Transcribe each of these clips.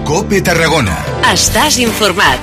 COPE Tarragona. Estàs informat.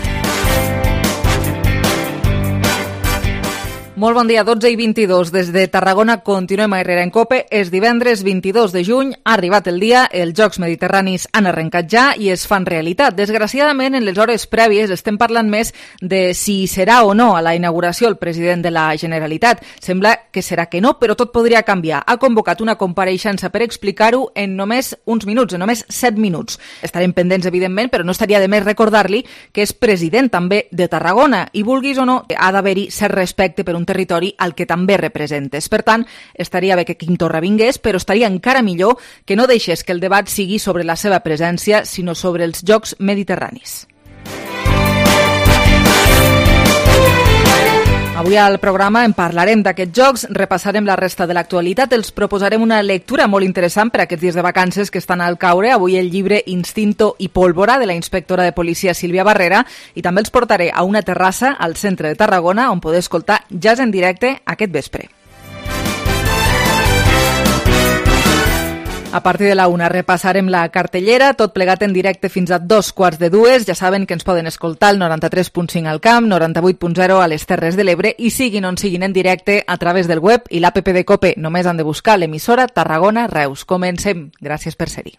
Molt bon dia, 12:22. Des de Tarragona continuem a Herrera en COPE. És divendres 22 de juny, ha arribat el dia, els Jocs Mediterranis han arrencat ja i es fan realitat. Desgraciadament, en les hores prèvies estem parlant més de si serà o no a la inauguració el president de la Generalitat. Sembla que serà que no, però tot podria canviar. Ha convocat una compareixença per explicar-ho en només uns minuts, en només 7 minuts. Estarem pendents, evidentment, però no estaria de més recordar-li que és president també de Tarragona i, vulguis o no, ha d'haver-hi cert respecte per un territori al que també representes. Per tant, estaria bé que Quim Torra vingués, però estaria encara millor que no deixés que el debat sigui sobre la seva presència, sinó sobre els Jocs Mediterranis. Avui al programa en parlarem d'aquests jocs, repassarem la resta de l'actualitat, els proposarem una lectura molt interessant per a aquests dies de vacances que estan al caure, avui el llibre Instinto i pólvora de la inspectora de policia Sílvia Barrera, i també els portaré a una terrassa al centre de Tarragona on poder escoltar jazz en directe aquest vespre. A partir de la 1 repassarem la cartellera, tot plegat en directe fins a 2:45. Ja saben que ens poden escoltar al 93.5 al Camp, 98.0 a les Terres de l'Ebre i siguin on siguin en directe a través del web i l'APP de COPE. Només han de buscar l'emissora Tarragona Reus. Comencem. Gràcies per ser-hi.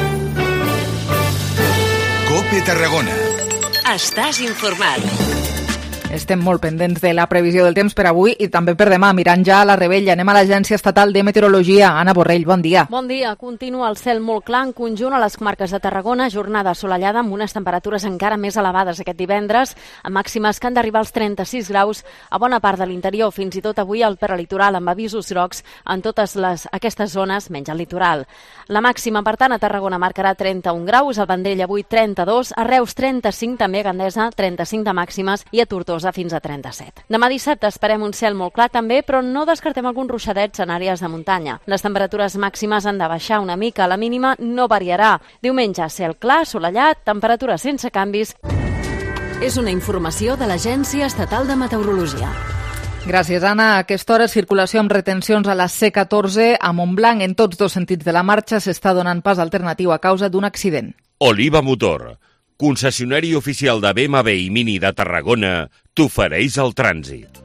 COPE Tarragona. Estàs informat. Estem molt pendents de la previsió del temps per avui i també per demà, mirant ja a la Rebella. Anem a l'Agència Estatal de Meteorologia. Anna Borrell, bon dia. Bon dia. Continua el cel molt clar en conjunt a les comarques de Tarragona, jornada assolellada amb unes temperatures encara més elevades aquest divendres, amb màximes que han d'arribar als 36 graus a bona part de l'interior, fins i tot avui al peralitoral amb avisos grocs en totes aquestes zones, menys al litoral. La màxima, per tant, a Tarragona marcarà 31 graus, al Vendrell avui 32, a Reus 35, també a Gandesa 35 de màximes i a Tortosa fins a 37. Demà dissabte esperem un cel molt clar també, però no descartem alguns ruixadets en àrees de muntanya. Les temperatures màximes han de baixar una mica, la mínima no variarà. Diumenge, cel clar, assolellat, temperatures sense canvis. És una informació de l'Agència Estatal de Meteorologia. Gràcies, Anna. A aquesta hora, circulació amb retencions a la C14 a Montblanc en tots dos sentits de la marxa s'està donant pas alternatiu a causa d'un accident. Oliva Motor, concessionari oficial de BMW i Mini de Tarragona, t'ofereix el trànsit.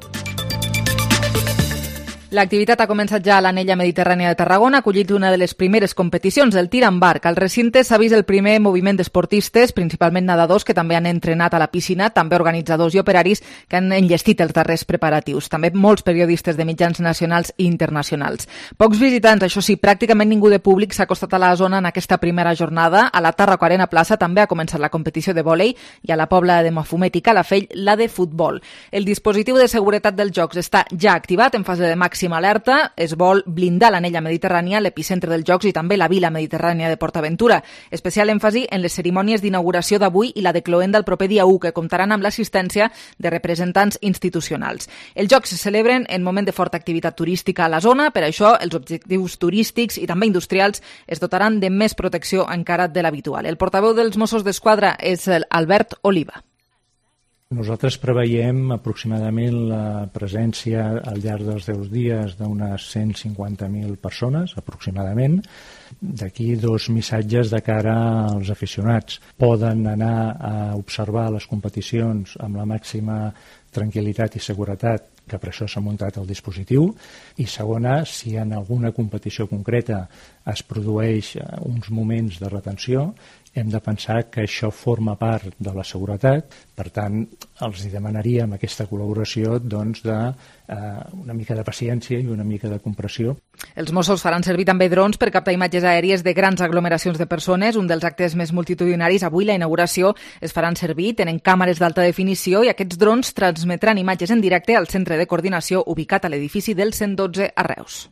L'activitat ha començat ja a l'Anella Mediterrània de Tarragona, ha acollit una de les primeres competicions, el tir amb barc. Al recinte s'ha vist el primer moviment d'esportistes, principalment nedadors, que també han entrenat a la piscina, també organitzadors i operaris que han enllestit els darrers preparatius. També molts periodistes de mitjans nacionals i internacionals. Pocs visitants, això sí, pràcticament ningú de públic s'ha acostat a la zona en aquesta primera jornada. A la Tarraco Arena Plaça també ha començat la competició de vòlei i a la Pobla de Mafumet i Calafell la de futbol. El dispositiu de seguretat dels Jocs està ja activat en fase de màxima alerta. Es vol blindar l'Anella Mediterrània, l'epicentre dels Jocs i també la Vila Mediterrània de PortAventura. Especial èmfasi en les cerimònies d'inauguració d'avui i la de cloenda el proper dia 1, que comptaran amb l'assistència de representants institucionals. Els Jocs se celebren en moment de forta activitat turística a la zona, per això els objectius turístics i també industrials es dotaran de més protecció encara de l'habitual. El portaveu dels Mossos d'Esquadra és Albert Oliva. Nosaltres preveiem aproximadament la presència al llarg dels 10 dies d'unes 150.000 persones, aproximadament. D'aquí 2 missatges de cara als aficionats. Poden anar a observar les competicions amb la màxima tranquil·litat i seguretat, que per això s'ha muntat el dispositiu. I segona, si en alguna competició concreta es produeix uns moments de retenció, hem de pensar que això forma part de la seguretat. Per tant, els demanaríem aquesta col·laboració una mica de paciència i una mica de compressió. Els Mossos faran servir també drons per captar imatges aèries de grans aglomeracions de persones, un dels actes més multitudinaris. Avui la inauguració es faran servir, tenen càmeres d'alta definició i aquests drons transmetran imatges en directe al centre de coordinació ubicat a l'edifici del 112 a Reus.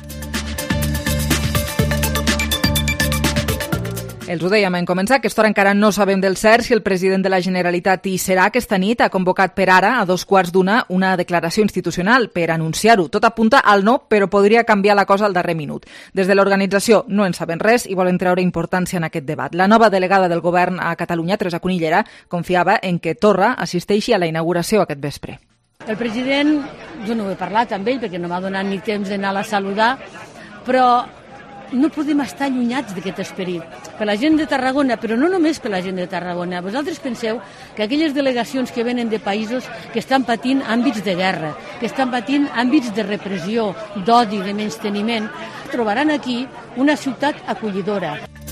Els ho dèiem en començar, a aquesta hora encara no sabem del cert si el president de la Generalitat hi serà aquesta nit. Ha convocat per ara, a 2:15, una declaració institucional per anunciar-ho. Tot apunta al no, però podria canviar la cosa al darrer minut. Des de l'organització no en saben res i volen treure importància en aquest debat. La nova delegada del govern a Catalunya, Teresa Cunillera, confiava en que Torra assisteixi a la inauguració aquest vespre. El president, jo no ho he parlat amb ell perquè no m'ha donat ni temps d'anar a saludar, però no podem estar allunyats d'aquest esperit. Per la gent de Tarragona, però no només per la gent de Tarragona. Vosaltres penseu que aquelles delegacions que venen de països que estan patint àmbits de guerra, que estan patint àmbits de repressió, d'odi, de menysteniment, trobaran aquí una ciutat acollidora.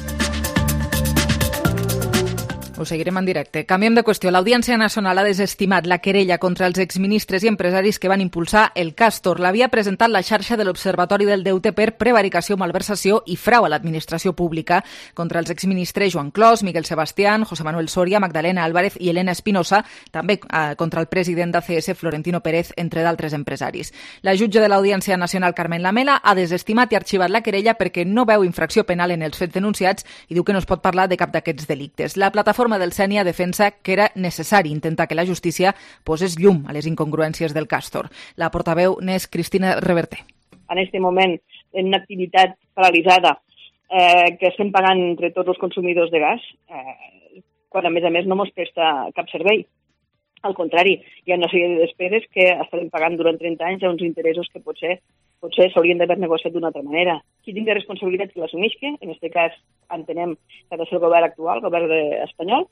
Ho seguirem en directe. Canviem de qüestió. l'Audiència Nacional ha desestimat la querella contra els exministres i empresaris que van impulsar el Castor. L'havia presentat la xarxa de l'Observatori del Deute per prevaricació, malversació i frau a l'administració pública contra els exministres Joan Clos, Miguel Sebastián, José Manuel Soria, Magdalena Álvarez i Elena Espinosa, també contra el president d'ACS, Florentino Pérez, entre d'altres empresaris. La jutge de l'Audiència Nacional, Carmen Lamela, ha desestimat i arxivat la querella perquè no veu infracció penal en els fets denunciats i diu que no es pot parlar de cap d'aquests delictes. La plataforma del Sénia defensa que era necessari intentar que la justícia posés llum a les incongruències del Castor. La portaveu n'és Cristina Reverter. En aquest moment, en una activitat paralitzada que estem pagant entre tots els consumidors de gas, quan a més no ens presta cap servei. Al contrari, hi ha una sèrie de despeses que estarem pagant durant 30 anys a uns interessos que potser s'haurien d'haver negociat d'una altra manera. Qui tingui responsabilitat que l'assumeixi, en aquest cas entenem que ha de ser el govern actual, el govern espanyol.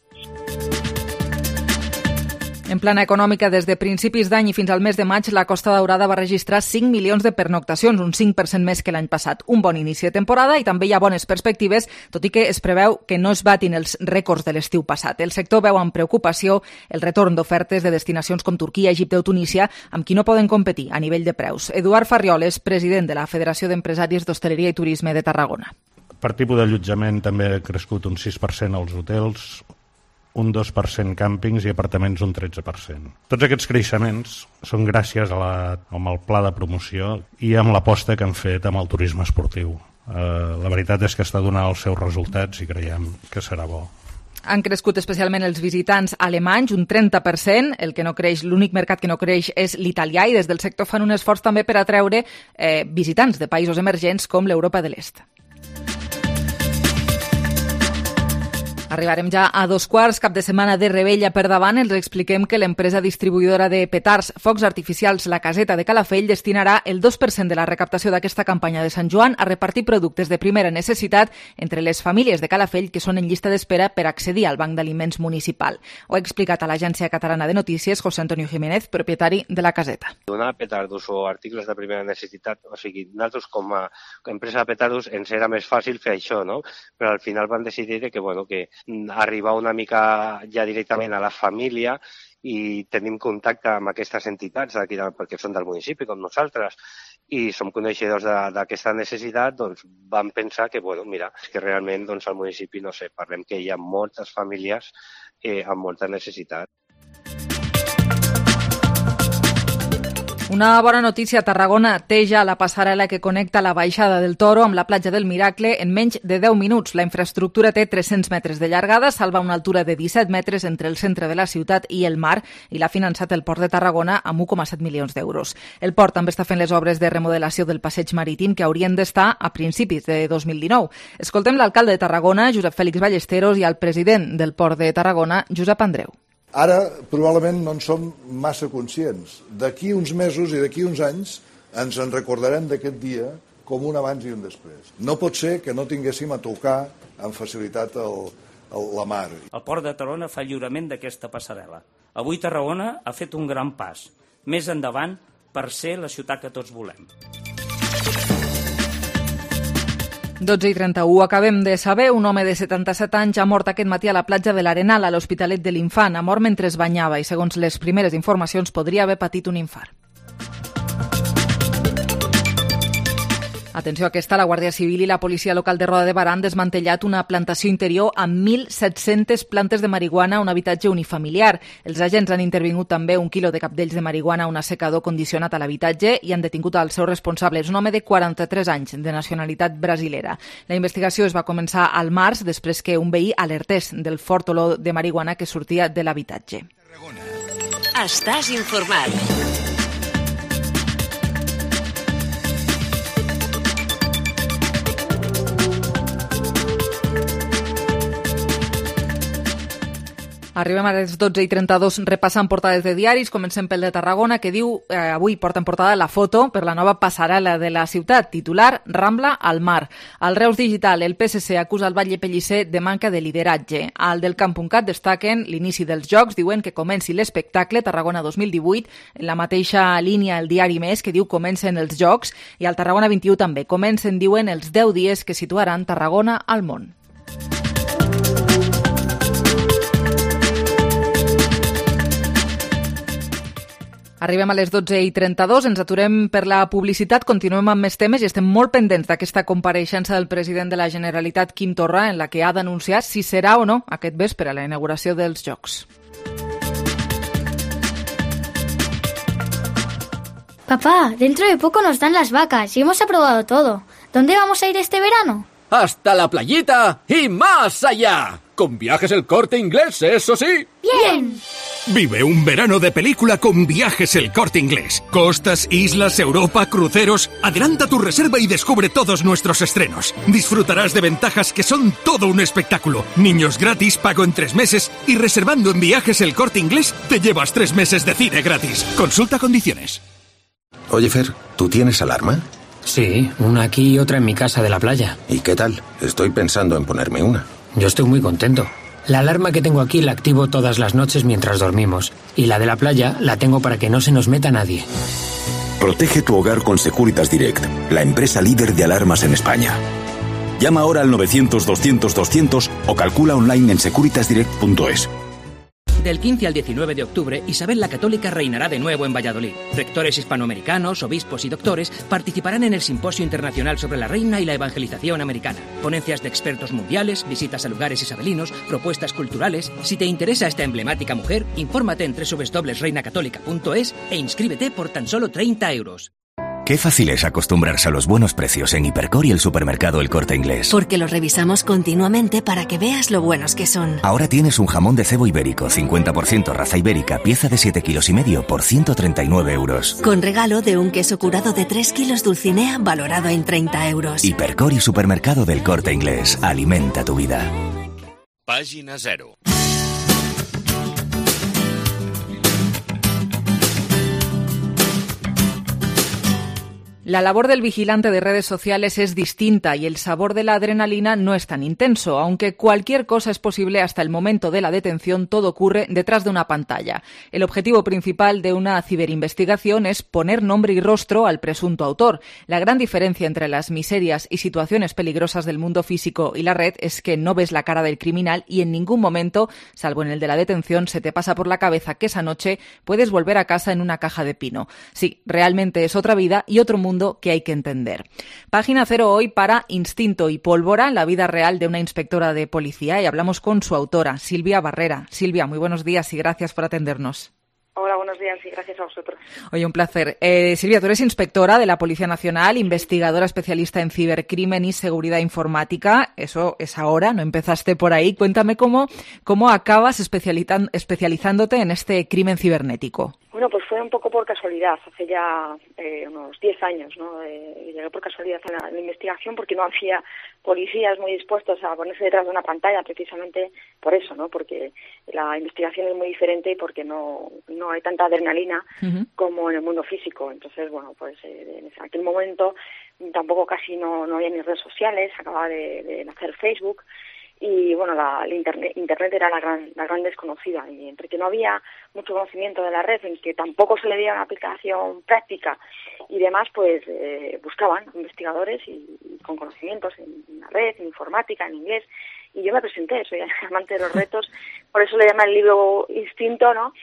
En plana econòmica, des de principis d'any i fins al mes de maig, la Costa Daurada va registrar 5 milions de pernoctacions, un 5% més que l'any passat. Un bon inici de temporada i també hi ha bones perspectives, tot i que es preveu que no es batin els rècords de l'estiu passat. El sector veu amb preocupació el retorn d'ofertes de destinacions com Turquia, Egipte o Tunísia, amb qui no poden competir a nivell de preus. Eduard Farriol és president de la Federació d'Empresaris d'Hostaleria i Turisme de Tarragona. Per tipus d'allotjament també ha crescut un 6% als hotels, un 2% càmpings i apartaments un 13%. Tots aquests creixements són gràcies amb el pla de promoció i amb l'aposta que han fet amb el turisme esportiu. La veritat és que està donant els seus resultats i creiem que serà bo. Han crescut especialment els visitants alemanys, un 30%. L'únic mercat que no creix és l'italià i des del sector fan un esforç també per atreure visitants de països emergents com l'Europa de l'Est. Arribarem ja a 2:15, cap de setmana de Rebella per davant. Els expliquem que l'empresa distribuïdora de petards, focs artificials La Caseta de Calafell destinarà el 2% de la recaptació d'aquesta campanya de Sant Joan a repartir productes de primera necessitat entre les famílies de Calafell que són en llista d'espera per accedir al Banc d'Aliments Municipal. Ho ha explicat a l'Agència Catalana de Notícies José Antonio Jiménez, propietari de La Caseta. Donar petardos o articles de primera necessitat, o sigui, nosaltres com a empresa de petardos ens era més fàcil fer això, no? Però al final vam decidir que arribar una mica ja directament a la família i tenim contacte amb aquestes entitats d'aquí, perquè són del municipi com nosaltres i som coneixedors d'aquesta necessitat, doncs vam pensar que, que realment al municipi, parlem que hi ha moltes famílies amb molta necessitat. Una bona notícia, Tarragona té ja la passarel·la que connecta la baixada del Toro amb la platja del Miracle en menys de 10 minuts. La infraestructura té 300 metres de llargada, salva una altura de 17 metres entre el centre de la ciutat i el mar i l'ha finançat el Port de Tarragona amb 1,7 milions d'euros. El Port també està fent les obres de remodelació del passeig marítim que haurien d'estar a principis de 2019. Escoltem l'alcalde de Tarragona, Josep Fèlix Ballesteros, i el president del Port de Tarragona, Josep Andreu. Ara, probablement, no en som massa conscients. D'aquí uns mesos i d'aquí uns anys ens en recordarem d'aquest dia com un abans i un després. No pot ser que no tinguéssim a tocar amb facilitat la mar. El Port de Tarragona fa lliurament d'aquesta passarel·la. Avui Tarragona ha fet un gran pas, més endavant, per ser la ciutat que tots volem. 12:31. Acabem de saber, un home de 77 anys ha mort aquest matí a la platja de l'Arenal, a l'Hospitalet de l'Infant. Ha mort mentre es banyava i, segons les primeres informacions, podria haver patit un infart. Atenció a aquesta, la Guàrdia Civil i la Policia Local de Roda de Barà han desmantellat una plantació interior amb 1.700 plantes de marihuana a un habitatge unifamiliar. Els agents han intervingut també 1 quilo de capdells de marihuana a un assecador condicionat a l'habitatge i han detingut el seu responsable. És un home de 43 anys, de nacionalitat brasilera. La investigació es va començar al març, després que un veí alertés del fort olor de marihuana que sortia de l'habitatge. Estàs informat. Arribem a les 12:32 repassant portades de diaris. Comencem pel de Tarragona, que diu, avui porta en portada la foto per la nova passarel·la de la ciutat, titular Rambla al mar. Al Reus Digital, el PSC acusa el Batlle Pellicer de manca de lideratge. Al del Camp.cat destaquen l'inici dels Jocs, diuen que comenci l'espectacle Tarragona 2018, en la mateixa línia el diari Més, que diu comencen els Jocs, i al Tarragona 21 també comencen, diuen, els 10 dies que situaran Tarragona al món. Arribem a les 12:32, ens aturem per la publicitat, continuem amb més temes i estem molt pendents d'aquesta compareixença del president de la Generalitat, Quim Torra, en la que ha d'anunciar si serà o no aquest vespre a la inauguració dels Jocs. Papá, dentro de poco nos dan las vacas y hemos aprobado todo. ¿Dónde vamos a ir este verano? Hasta la playita y más allá. Con Viajes El Corte Inglés, eso sí. ¡Bien! Vive un verano de película con Viajes El Corte Inglés. Costas, islas, Europa, cruceros. Adelanta tu reserva y descubre todos nuestros estrenos. Disfrutarás de ventajas que son todo un espectáculo. Niños gratis, pago en 3 meses y reservando en Viajes El Corte Inglés te llevas 3 meses de cine gratis. Consulta condiciones. Oye, Fer, ¿tú tienes alarma? Sí, una aquí y otra en mi casa de la playa. ¿Y qué tal? Estoy pensando en ponerme una. Yo estoy muy contento. La alarma que tengo aquí la activo todas las noches mientras dormimos. Y la de la playa la tengo para que no se nos meta nadie. Protege tu hogar con Securitas Direct, la empresa líder de alarmas en España. Llama ahora al 900-200-200 o calcula online en securitasdirect.es. Del 15 al 19 de octubre, Isabel la Católica reinará de nuevo en Valladolid. Rectores hispanoamericanos, obispos y doctores participarán en el Simposio Internacional sobre la Reina y la Evangelización Americana. Ponencias de expertos mundiales, visitas a lugares isabelinos, propuestas culturales. Si te interesa esta emblemática mujer, infórmate en www.reinacatólica.es e inscríbete por tan solo 30 euros. Qué fácil es acostumbrarse a los buenos precios en Hipercor y el supermercado El Corte Inglés. Porque los revisamos continuamente para que veas lo buenos que son. Ahora tienes un jamón de cebo ibérico, 50% raza ibérica, pieza de 7,5 kilos por 139 euros. Con regalo de un queso curado de 3 kilos Dulcinea valorado en 30 euros. Hipercor y supermercado del Corte Inglés. Alimenta tu vida. Pàgina 0. La labor del vigilante de redes sociales es distinta y el sabor de la adrenalina no es tan intenso. Aunque cualquier cosa es posible hasta el momento de la detención, todo ocurre detrás de una pantalla. El objetivo principal de una ciberinvestigación es poner nombre y rostro al presunto autor. La gran diferencia entre las miserias y situaciones peligrosas del mundo físico y la red es que no ves la cara del criminal y en ningún momento, salvo en el de la detención, se te pasa por la cabeza que esa noche puedes volver a casa en una caja de pino. Sí, realmente es otra vida y otro mundo que hay que entender. Página 0 hoy para Instinto y Pólvora, la vida real de una inspectora de policía, y hablamos con su autora, Silvia Barrera. Silvia, muy buenos días y gracias por atendernos. Hola, buenos días y gracias a vosotros. Oye, un placer. Silvia, tú eres inspectora de la Policía Nacional, investigadora especialista en cibercrimen y seguridad informática. Eso es ahora, no empezaste por ahí. Cuéntame cómo acabas especializándote en este crimen cibernético. Bueno, pues fue un poco por casualidad, hace ya unos 10 años, ¿no? Llegué por casualidad a la investigación porque no había policías muy dispuestos a ponerse detrás de una pantalla, precisamente por eso, ¿no? Porque la investigación es muy diferente y porque no hay tanta adrenalina como en el mundo físico. Entonces, bueno, pues en aquel momento tampoco casi no había ni redes sociales, acababa de nacer Facebook. Y bueno, Internet era la gran desconocida, y entre que no había mucho conocimiento de la red, en que tampoco se le dio una aplicación práctica y demás, pues buscaban investigadores y con conocimientos en la red, en informática, en inglés, y yo me presenté, soy amante de los retos, por eso le llaman el libro Instinto, ¿no?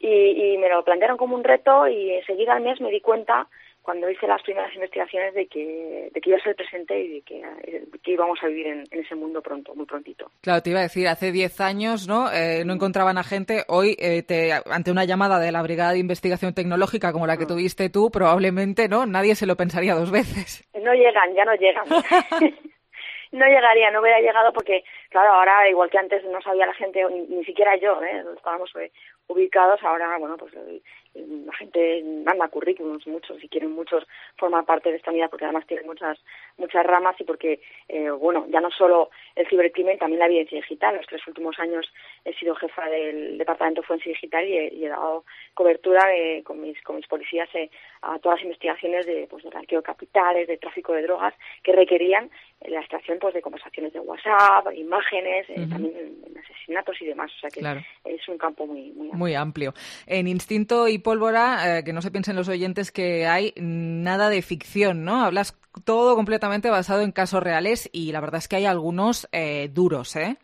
Y me lo plantearon como un reto y enseguida al mes me di cuenta, cuando hice las primeras investigaciones, de que iba a ser presente y de que íbamos a vivir en ese mundo pronto, muy prontito. Claro, te iba a decir, hace 10 años no encontraban a gente. Hoy, ante una llamada de la Brigada de Investigación Tecnológica como la que tuviste tú, probablemente nadie se lo pensaría 2 veces. Ya no llegan. No llegaría, no hubiera llegado porque claro, ahora igual que antes no sabía la gente, ni siquiera yo, estábamos ubicados, ahora, bueno, pues la gente manda currículums, muchos, y quieren muchos formar parte de esta unidad porque además tiene muchas ramas y porque, ya no solo el cibercrimen, también la evidencia digital. Los 3 últimos años he sido jefa del Departamento Forense Digital y he dado cobertura con mis policías a todas las investigaciones de blanqueo de capitales, de tráfico de drogas, que requerían la extracción de conversaciones de WhatsApp, imágenes, también en asesinatos y demás. O sea que claro, es un campo muy amplio. En Instinto y Pólvora, que no se piensen los oyentes que hay nada de ficción, ¿no? Hablas todo completamente basado en casos reales y la verdad es que hay algunos duros, ¿eh?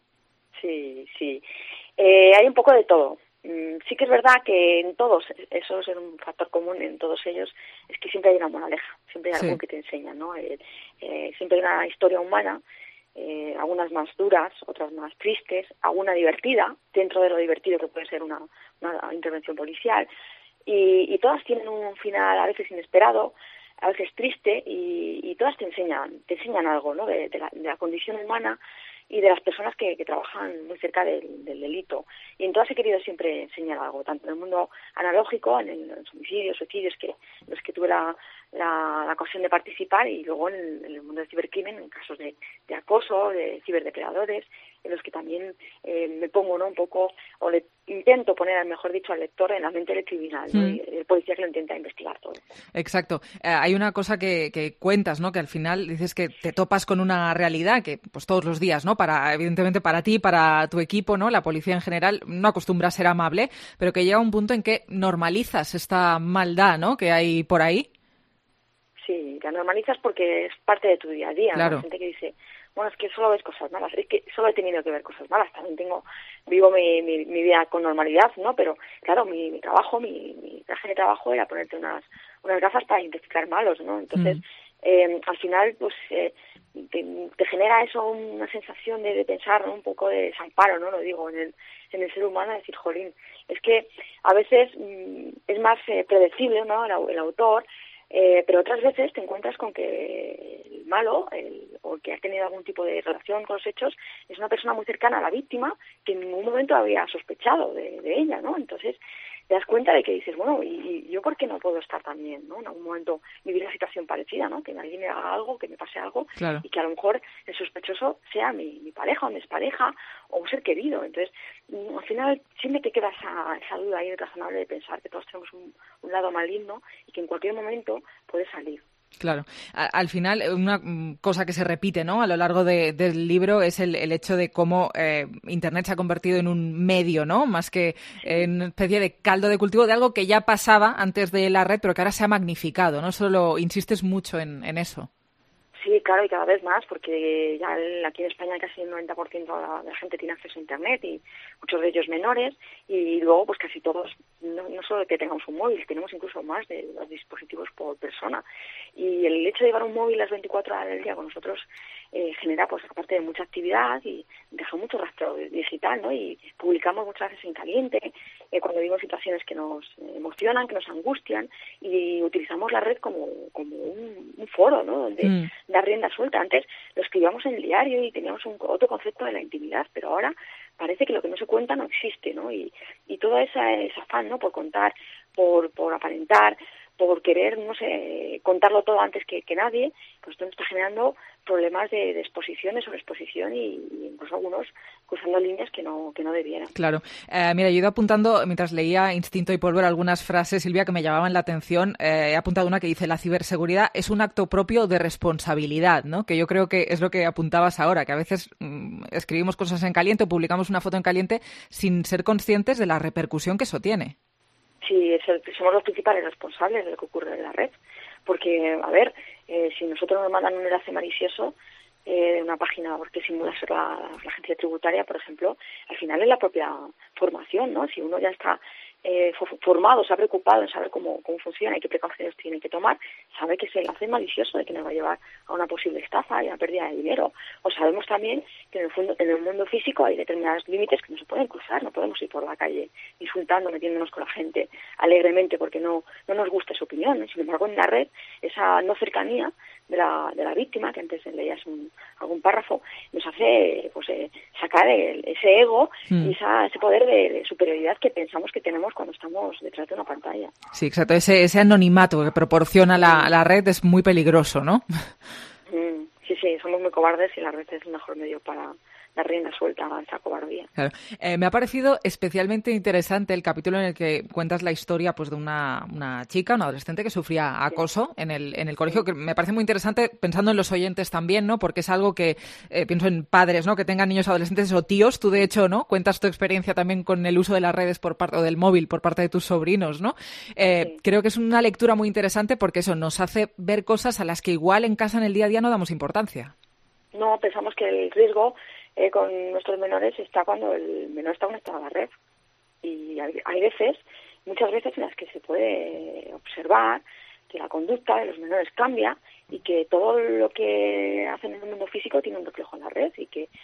Sí. Hay un poco de todo. Sí que es verdad que en todos, eso es un factor común en todos ellos, es que siempre hay una moraleja, siempre hay algo que te enseña, ¿no? Siempre hay una historia humana, algunas más duras, otras más tristes, alguna divertida, dentro de lo divertido que puede ser una intervención policial, y todas tienen un final a veces inesperado, a veces triste, y todas te enseñan algo, ¿no? De la condición humana y de las personas que trabajan muy cerca del delito. Y en todas he querido siempre enseñar algo, tanto en el mundo analógico, en los homicidios, suicidios, en los que tuve la ocasión de participar, y luego en el mundo del cibercrimen, en casos de acoso, de ciberdepredadores, en los que también me pongo, ¿no?, un poco, o le intento poner, mejor dicho, al lector en la mente del criminal, ¿no? Y el policía que lo intenta investigar todo. Exacto. Hay una cosa que cuentas, ¿no?, que al final dices que te topas con una realidad que, pues todos los días, ¿no?, evidentemente para ti, para tu equipo, ¿no?, la policía en general no acostumbra a ser amable, pero que llega un punto en que normalizas esta maldad, ¿no?, que hay por ahí. Sí, la normalizas porque es parte de tu día a día. Claro. Hay gente que dice, bueno, es que solo ves cosas malas, es que solo he tenido que ver cosas malas, también vivo mi vida con normalidad, ¿no? Pero claro, mi trabajo, mi traje de trabajo era ponerte unas gafas para identificar malos, ¿no? Entonces, al final, pues te genera eso una sensación de pensar, ¿no?, un poco de desamparo, ¿no? Lo digo, en el ser humano, decir, jolín, es que a veces es más predecible, ¿no?, el autor, pero otras veces te encuentras con que el malo, o que ha tenido algún tipo de relación con los hechos, es una persona muy cercana a la víctima que en ningún momento había sospechado de ella, ¿no? Entonces te das cuenta de que dices, bueno, ¿y yo por qué no puedo estar también, ¿no?, en algún momento vivir una situación parecida, ¿no?, que alguien me haga algo, que me pase algo, claro, y que a lo mejor el sospechoso sea mi pareja o mi expareja o un ser querido. Entonces, al final siempre te queda esa duda ahí razonable de pensar que todos tenemos un lado maligno y que en cualquier momento puede salir. Claro. Al final, una cosa que se repite, ¿no?, a lo largo del libro es el hecho de cómo Internet se ha convertido en un medio, ¿no?, más que en una especie de caldo de cultivo de algo que ya pasaba antes de la red, pero que ahora se ha magnificado, ¿no? Solo insistes mucho en eso. Sí, claro, y cada vez más, porque ya aquí en España casi el 90% de la gente tiene acceso a Internet, y muchos de ellos menores, y luego pues casi todos, no solo que tengamos un móvil, tenemos incluso más de los dispositivos por persona. Y el hecho de llevar un móvil las 24 horas del día con nosotros genera, pues aparte de mucha actividad, y deja mucho rastro digital, ¿no? Y publicamos muchas veces en caliente, cuando vivimos situaciones que nos emocionan, que nos angustian, y utilizamos la red como un foro, ¿no?, donde dar rienda suelta. Antes lo escribíamos en el diario y teníamos otro concepto de la intimidad, pero ahora parece que lo que no se cuenta no existe, ¿no? Y todo ese afán, ¿no?, por contar, por aparentar, por querer, no sé, contarlo todo antes que nadie, pues esto nos está generando problemas de exposición, de sobreexposición, y incluso algunos cruzando líneas que no debieran. Claro. Mira, yo he ido apuntando, mientras leía Instinto y Pólvora, algunas frases, Silvia, que me llamaban la atención. He apuntado una que dice: la ciberseguridad es un acto propio de responsabilidad, ¿no? Que yo creo que es lo que apuntabas ahora, que a veces escribimos cosas en caliente o publicamos una foto en caliente sin ser conscientes de la repercusión que eso tiene. Sí, somos los principales responsables de lo que ocurre en la red, porque, a ver, si nosotros nos mandan un enlace malicioso de una página que simula ser la agencia tributaria, por ejemplo, al final es la propia formación, ¿no? Si uno ya está formado, se ha preocupado en saber cómo funciona y qué precauciones tiene que tomar, sabe que ese enlace malicioso de que nos va a llevar a una posible estafa y a una pérdida de dinero. O sabemos también que en el mundo físico hay determinados límites que no se pueden cruzar, no podemos ir por la calle insultando, metiéndonos con la gente alegremente porque no nos gusta su opinión. Sin embargo, en la red, esa no cercanía de la víctima, que antes leías algún párrafo, nos hace sacar ese ego y ese poder de superioridad que pensamos que tenemos cuando estamos detrás de una pantalla. Sí, exacto. Ese anonimato que proporciona la red es muy peligroso, ¿no? Sí, somos muy cobardes y la red es el mejor medio para dar rienda suelta a esa cobardía. Claro. Me ha parecido especialmente interesante el capítulo en el que cuentas la historia pues de una chica, una adolescente que sufría acoso en el colegio, que me parece muy interesante pensando en los oyentes también, ¿no? Porque es algo que pienso en padres, ¿no? Que tengan niños adolescentes o tíos. Tú, de hecho, ¿no? Cuentas tu experiencia también con el uso de las redes o del móvil por parte de tus sobrinos, ¿no? Creo que es una lectura muy interesante porque eso nos hace ver cosas a las que igual en casa en el día a día no damos importancia. No, pensamos que el riesgo con nuestros menores está cuando el menor está conectado a la red. Y hay veces, muchas veces en las que se puede observar que la conducta de los menores cambia y que todo lo que hacen en el mundo físico tiene un reflejo en la red y que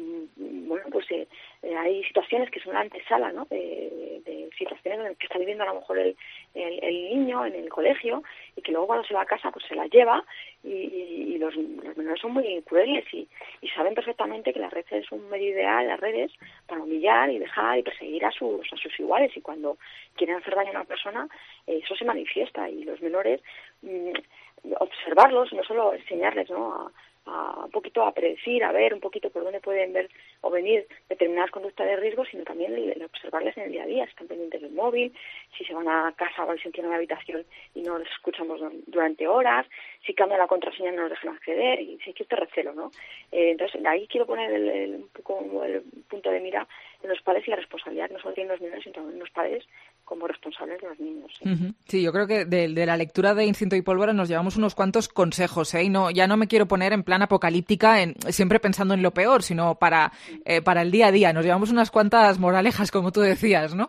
hay situaciones que son la antesala, ¿no? de situaciones en las que está viviendo a lo mejor el niño en el colegio y que luego cuando se va a casa pues se la lleva y los menores son muy crueles y saben perfectamente que la red es un medio ideal, las redes, para humillar y dejar y perseguir a sus iguales, y cuando quieren hacer daño a una persona eso se manifiesta, y los menores observarlos, no solo enseñarles, ¿no? a un poquito a predecir, a ver un poquito por dónde pueden ver o venir determinadas conductas de riesgo, sino también el observarles en el día a día, si están pendientes del móvil, si se van a casa o se entienden en la habitación y no les escuchamos durante horas, si cambian la contraseña y no nos dejan acceder, y si hay que recelo, ¿no? Entonces, ahí quiero poner el punto de mira en los padres y la responsabilidad que no solo tienen los niños, sino también los padres como responsables de los niños. ¿Sí? Sí, yo creo que de la lectura de Instinto y Pólvora nos llevamos unos cuantos consejos, y ya no me quiero poner en plan apocalíptica, siempre pensando en lo peor, sino para el día a día. Nos llevamos unas cuantas moralejas, como tú decías, ¿no?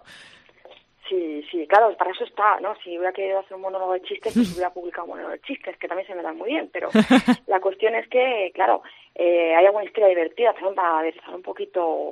Sí, claro, para eso está, ¿no? Si hubiera querido hacer un monólogo de chistes, pues hubiera publicado un monólogo de chistes, que también se me dan muy bien, pero la cuestión es que, claro, hay alguna historia divertida también para aderezar un poquito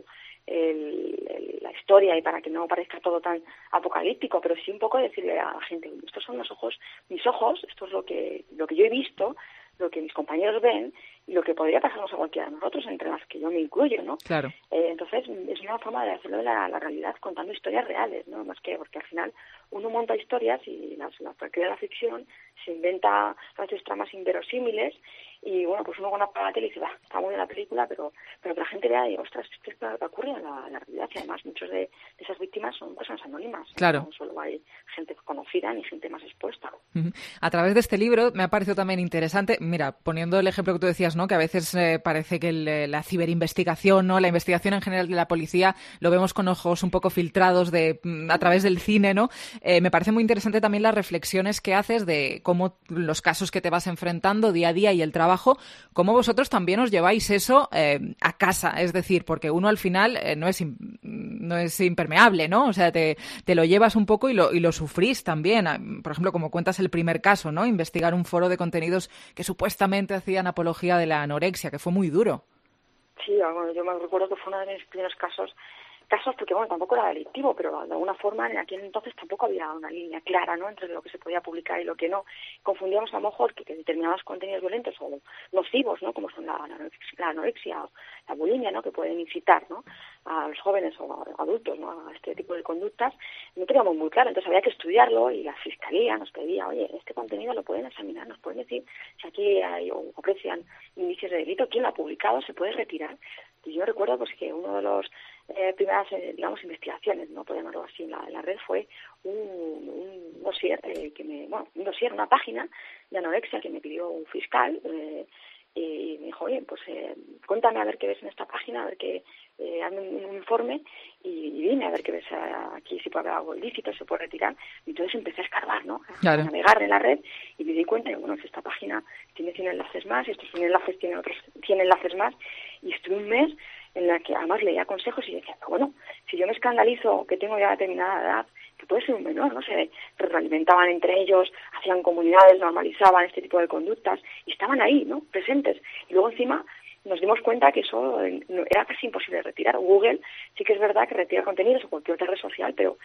la historia y para que no parezca todo tan apocalíptico, pero sí un poco decirle a la gente, estos son mis ojos, esto es lo que yo he visto, lo que mis compañeros ven y lo que podría pasarnos a cualquiera de nosotros, entre las que yo me incluyo, ¿no? Claro. Entonces es una forma de hacerlo de la realidad, contando historias reales, ¿no? Más que porque al final uno monta historias y la crea la ficción, se inventa a veces tramas inverosímiles y bueno, pues uno con una para la tele y dice, está muy bien la película, pero que la gente vea y ostras, esto ocurre en la realidad, y además muchos de esas víctimas son personas anónimas. Claro. No solo hay gente conocida ni gente más expuesta. A través de este libro me ha parecido también interesante, mira, poniendo el ejemplo que tú decías, ¿no? Que a veces parece que la ciberinvestigación, ¿no? La investigación en general de la policía lo vemos con ojos un poco filtrados a través del cine, ¿no? Me parece muy interesante también las reflexiones que haces de cómo los casos que te vas enfrentando día a día y el trabajo, cómo vosotros también os lleváis eso a casa, es decir, porque uno al final no es impermeable, ¿no? O sea, te lo llevas un poco y lo sufrís también. Por ejemplo, como cuentas el primer caso, ¿no? Investigar un foro de contenidos que supuestamente hacían apología de la anorexia, que fue muy duro. Sí, bueno, yo me recuerdo que fue uno de mis primeros casos porque bueno, tampoco era delictivo, pero de alguna forma en aquel entonces tampoco había una línea clara, ¿no? Entre lo que se podía publicar y lo que no. Confundíamos a lo mejor que determinados contenidos violentos o nocivos, ¿no? Como son la anorexia o la bulimia, ¿no? Que pueden incitar, ¿no? A los jóvenes o a adultos, ¿no? A este tipo de conductas, no teníamos muy claro. Entonces había que estudiarlo y la Fiscalía nos pedía, oye, este contenido lo pueden examinar, nos pueden decir si aquí hay o aprecian indicios de delito, quién lo ha publicado, se puede retirar. Y yo recuerdo pues que uno de los primeras, investigaciones, ¿no? Por llamarlo así, en la red fue un dossier, una página de anorexia que me pidió un fiscal y me dijo, oye, pues cuéntame a ver qué ves en esta página, a ver qué, hazme un informe y dime a ver qué ves aquí, si puede haber algo ilícito, se puede retirar. Y entonces empecé a escarbar, ¿no? A navegar en la red y me di cuenta que, bueno, que esta página tiene 100 enlaces más, y estos 100 enlaces tienen otros 100 enlaces más, y estuve un mes en la que además leía consejos y decía, bueno, si yo me escandalizo que tengo ya determinada edad, que puede ser un menor, ¿no? Se retroalimentaban entre ellos, hacían comunidades, normalizaban este tipo de conductas y estaban ahí, ¿no? Presentes. Y luego encima nos dimos cuenta que eso era casi imposible de retirar. Google sí que es verdad que retira contenidos o cualquier otra red social, pero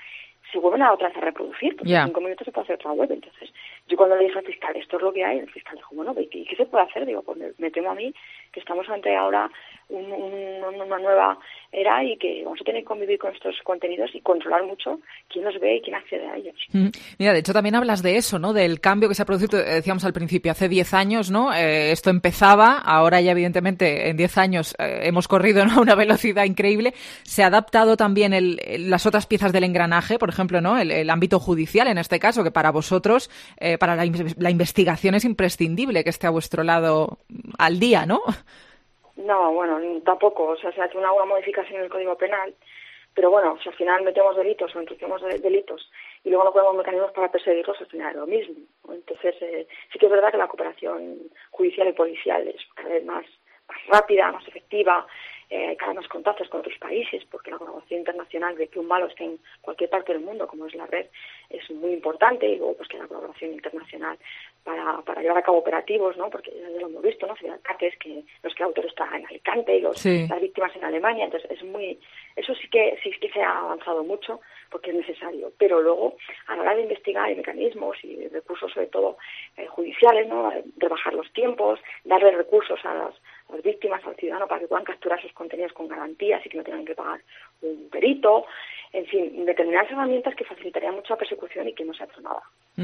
se vuelven a otra vez a reproducir, porque en 5 minutos se puede hacer otra web. Entonces, yo cuando le dije al fiscal, esto es lo que hay, el fiscal dijo, bueno, ¿y qué se puede hacer? Digo, pues me temo a mí que estamos ante ahora una nueva era y que vamos a tener que convivir con estos contenidos y controlar mucho quién los ve y quién accede a ellos. Mira, de hecho también hablas de eso, ¿no? Del cambio que se ha producido, decíamos al principio, hace 10 años, ¿no? Esto empezaba, ahora ya evidentemente en 10 años hemos corrido, ¿no?, a una velocidad increíble. Se ha adaptado también las otras piezas del engranaje, por ejemplo, ¿no? El ámbito judicial, en este caso, que para vosotros, para la investigación es imprescindible que esté a vuestro lado al día, ¿no? No, bueno, tampoco. O sea, se ha hecho una modificación en el Código Penal, pero bueno, si al final metemos delitos o enriquecemos delitos y luego no ponemos mecanismos para perseguirlos, al final es lo mismo. Entonces, sí que es verdad que la cooperación judicial y policial es cada vez más rápida, más efectiva, cada vez más contactos con otros países, porque la colaboración internacional de que un malo esté en cualquier parte del mundo, como es la red, es muy importante, y luego pues que la colaboración internacional para llevar a cabo operativos, ¿no? Porque ya lo hemos visto, ¿no? Se ve ataques que los que el autor está en Alicante y las víctimas en Alemania, entonces eso sí que se ha avanzado mucho porque es necesario, pero luego a la hora de investigar hay mecanismos y recursos, sobre todo judiciales, ¿no? Rebajar los tiempos, darle recursos a las víctimas, al ciudadano, para que puedan capturar sus contenidos con garantías y que no tengan que pagar un perito, en fin, determinadas herramientas que facilitarían mucho la persecución y que no se ha hecho nada.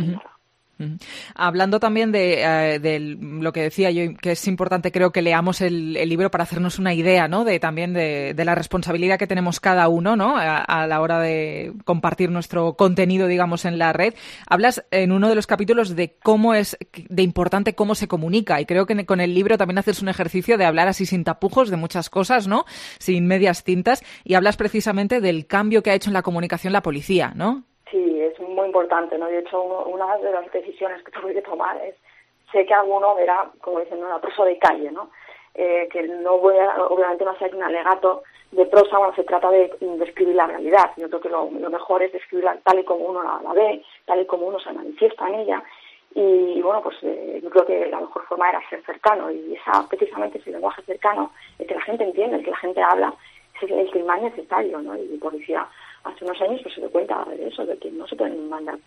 Hablando también de lo que decía yo, que es importante, creo que leamos el libro para hacernos una idea, ¿no? También de la responsabilidad que tenemos cada uno, ¿no? A la hora de compartir nuestro contenido, digamos, en la red. Hablas en uno de los capítulos de cómo es de importante cómo se comunica, y creo que con el libro también haces un ejercicio de hablar así sin tapujos de muchas cosas, ¿no? Sin medias tintas, y hablas precisamente del cambio que ha hecho en la comunicación la policía, ¿no? Sí, es muy importante, ¿no? De hecho, una de las decisiones que tuve que tomar es, sé que alguno verá, como dicen, una prosa de calle, ¿no? Que no voy a, obviamente no hacer un alegato de prosa cuando se trata de describir la realidad. Yo creo que lo mejor es describirla tal y como uno la ve, tal y como uno se manifiesta en ella. Y bueno, pues yo creo que la mejor forma era ser cercano, y precisamente ese lenguaje cercano, el que la gente entiende, el que la gente habla, es el que es más necesario, ¿no? Y policía hace unos años pues se dio cuenta de eso, de que no se pueden mandar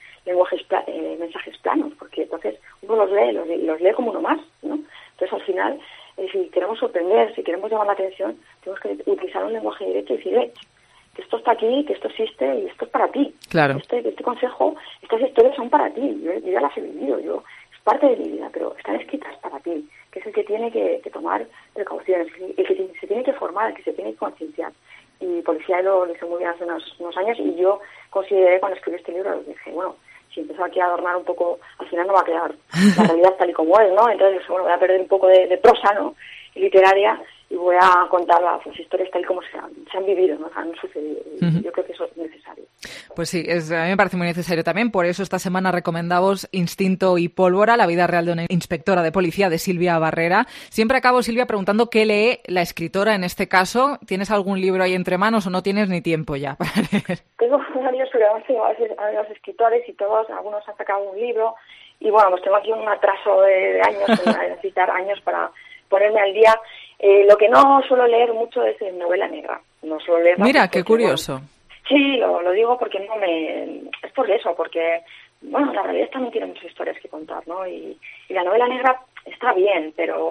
mensajes planos, porque entonces uno los lee como uno más, ¿no? Entonces al final, si queremos sorprender, si queremos llamar la atención, tenemos que utilizar un lenguaje directo y decir, que esto está aquí, que esto existe y esto es para ti. Claro. Este consejo, estas historias son para ti, yo ya las he vivido, es parte de mi vida, pero están escritas para ti, que es el que tiene que tomar precauciones, el que se tiene que formar, el que se tiene que concienciar. Y policía lo hizo muy bien hace unos años, y yo consideré, cuando escribí este libro, dije, bueno, si empiezo aquí a adornar un poco, al final no va a quedar la realidad tal y como es, ¿no? Entonces, bueno, voy a perder un poco de prosa, ¿no?, literaria, y voy a contar las historias tal y como se han vivido, ¿no?, han sucedido. Yo creo que eso es necesario. Pues sí, a mí me parece muy necesario también. Por eso esta semana recomendamos Instinto y Pólvora, la vida real de una inspectora de policía, de Silvia Barrera. Siempre acabo, Silvia, preguntando qué lee la escritora en este caso. ¿Tienes algún libro ahí entre manos o no tienes ni tiempo ya para leer? Tengo varios, pero a los escritores, y todos, algunos han sacado un libro, y bueno, pues tengo aquí un atraso de años, voy a necesitar años para ponerme al día. Lo que no suelo leer mucho es novela negra. No suelo leer. Mira, qué curioso. Bueno, sí, lo digo porque es por eso, porque bueno, la realidad también tiene muchas historias que contar, ¿no? Y la novela negra está bien, pero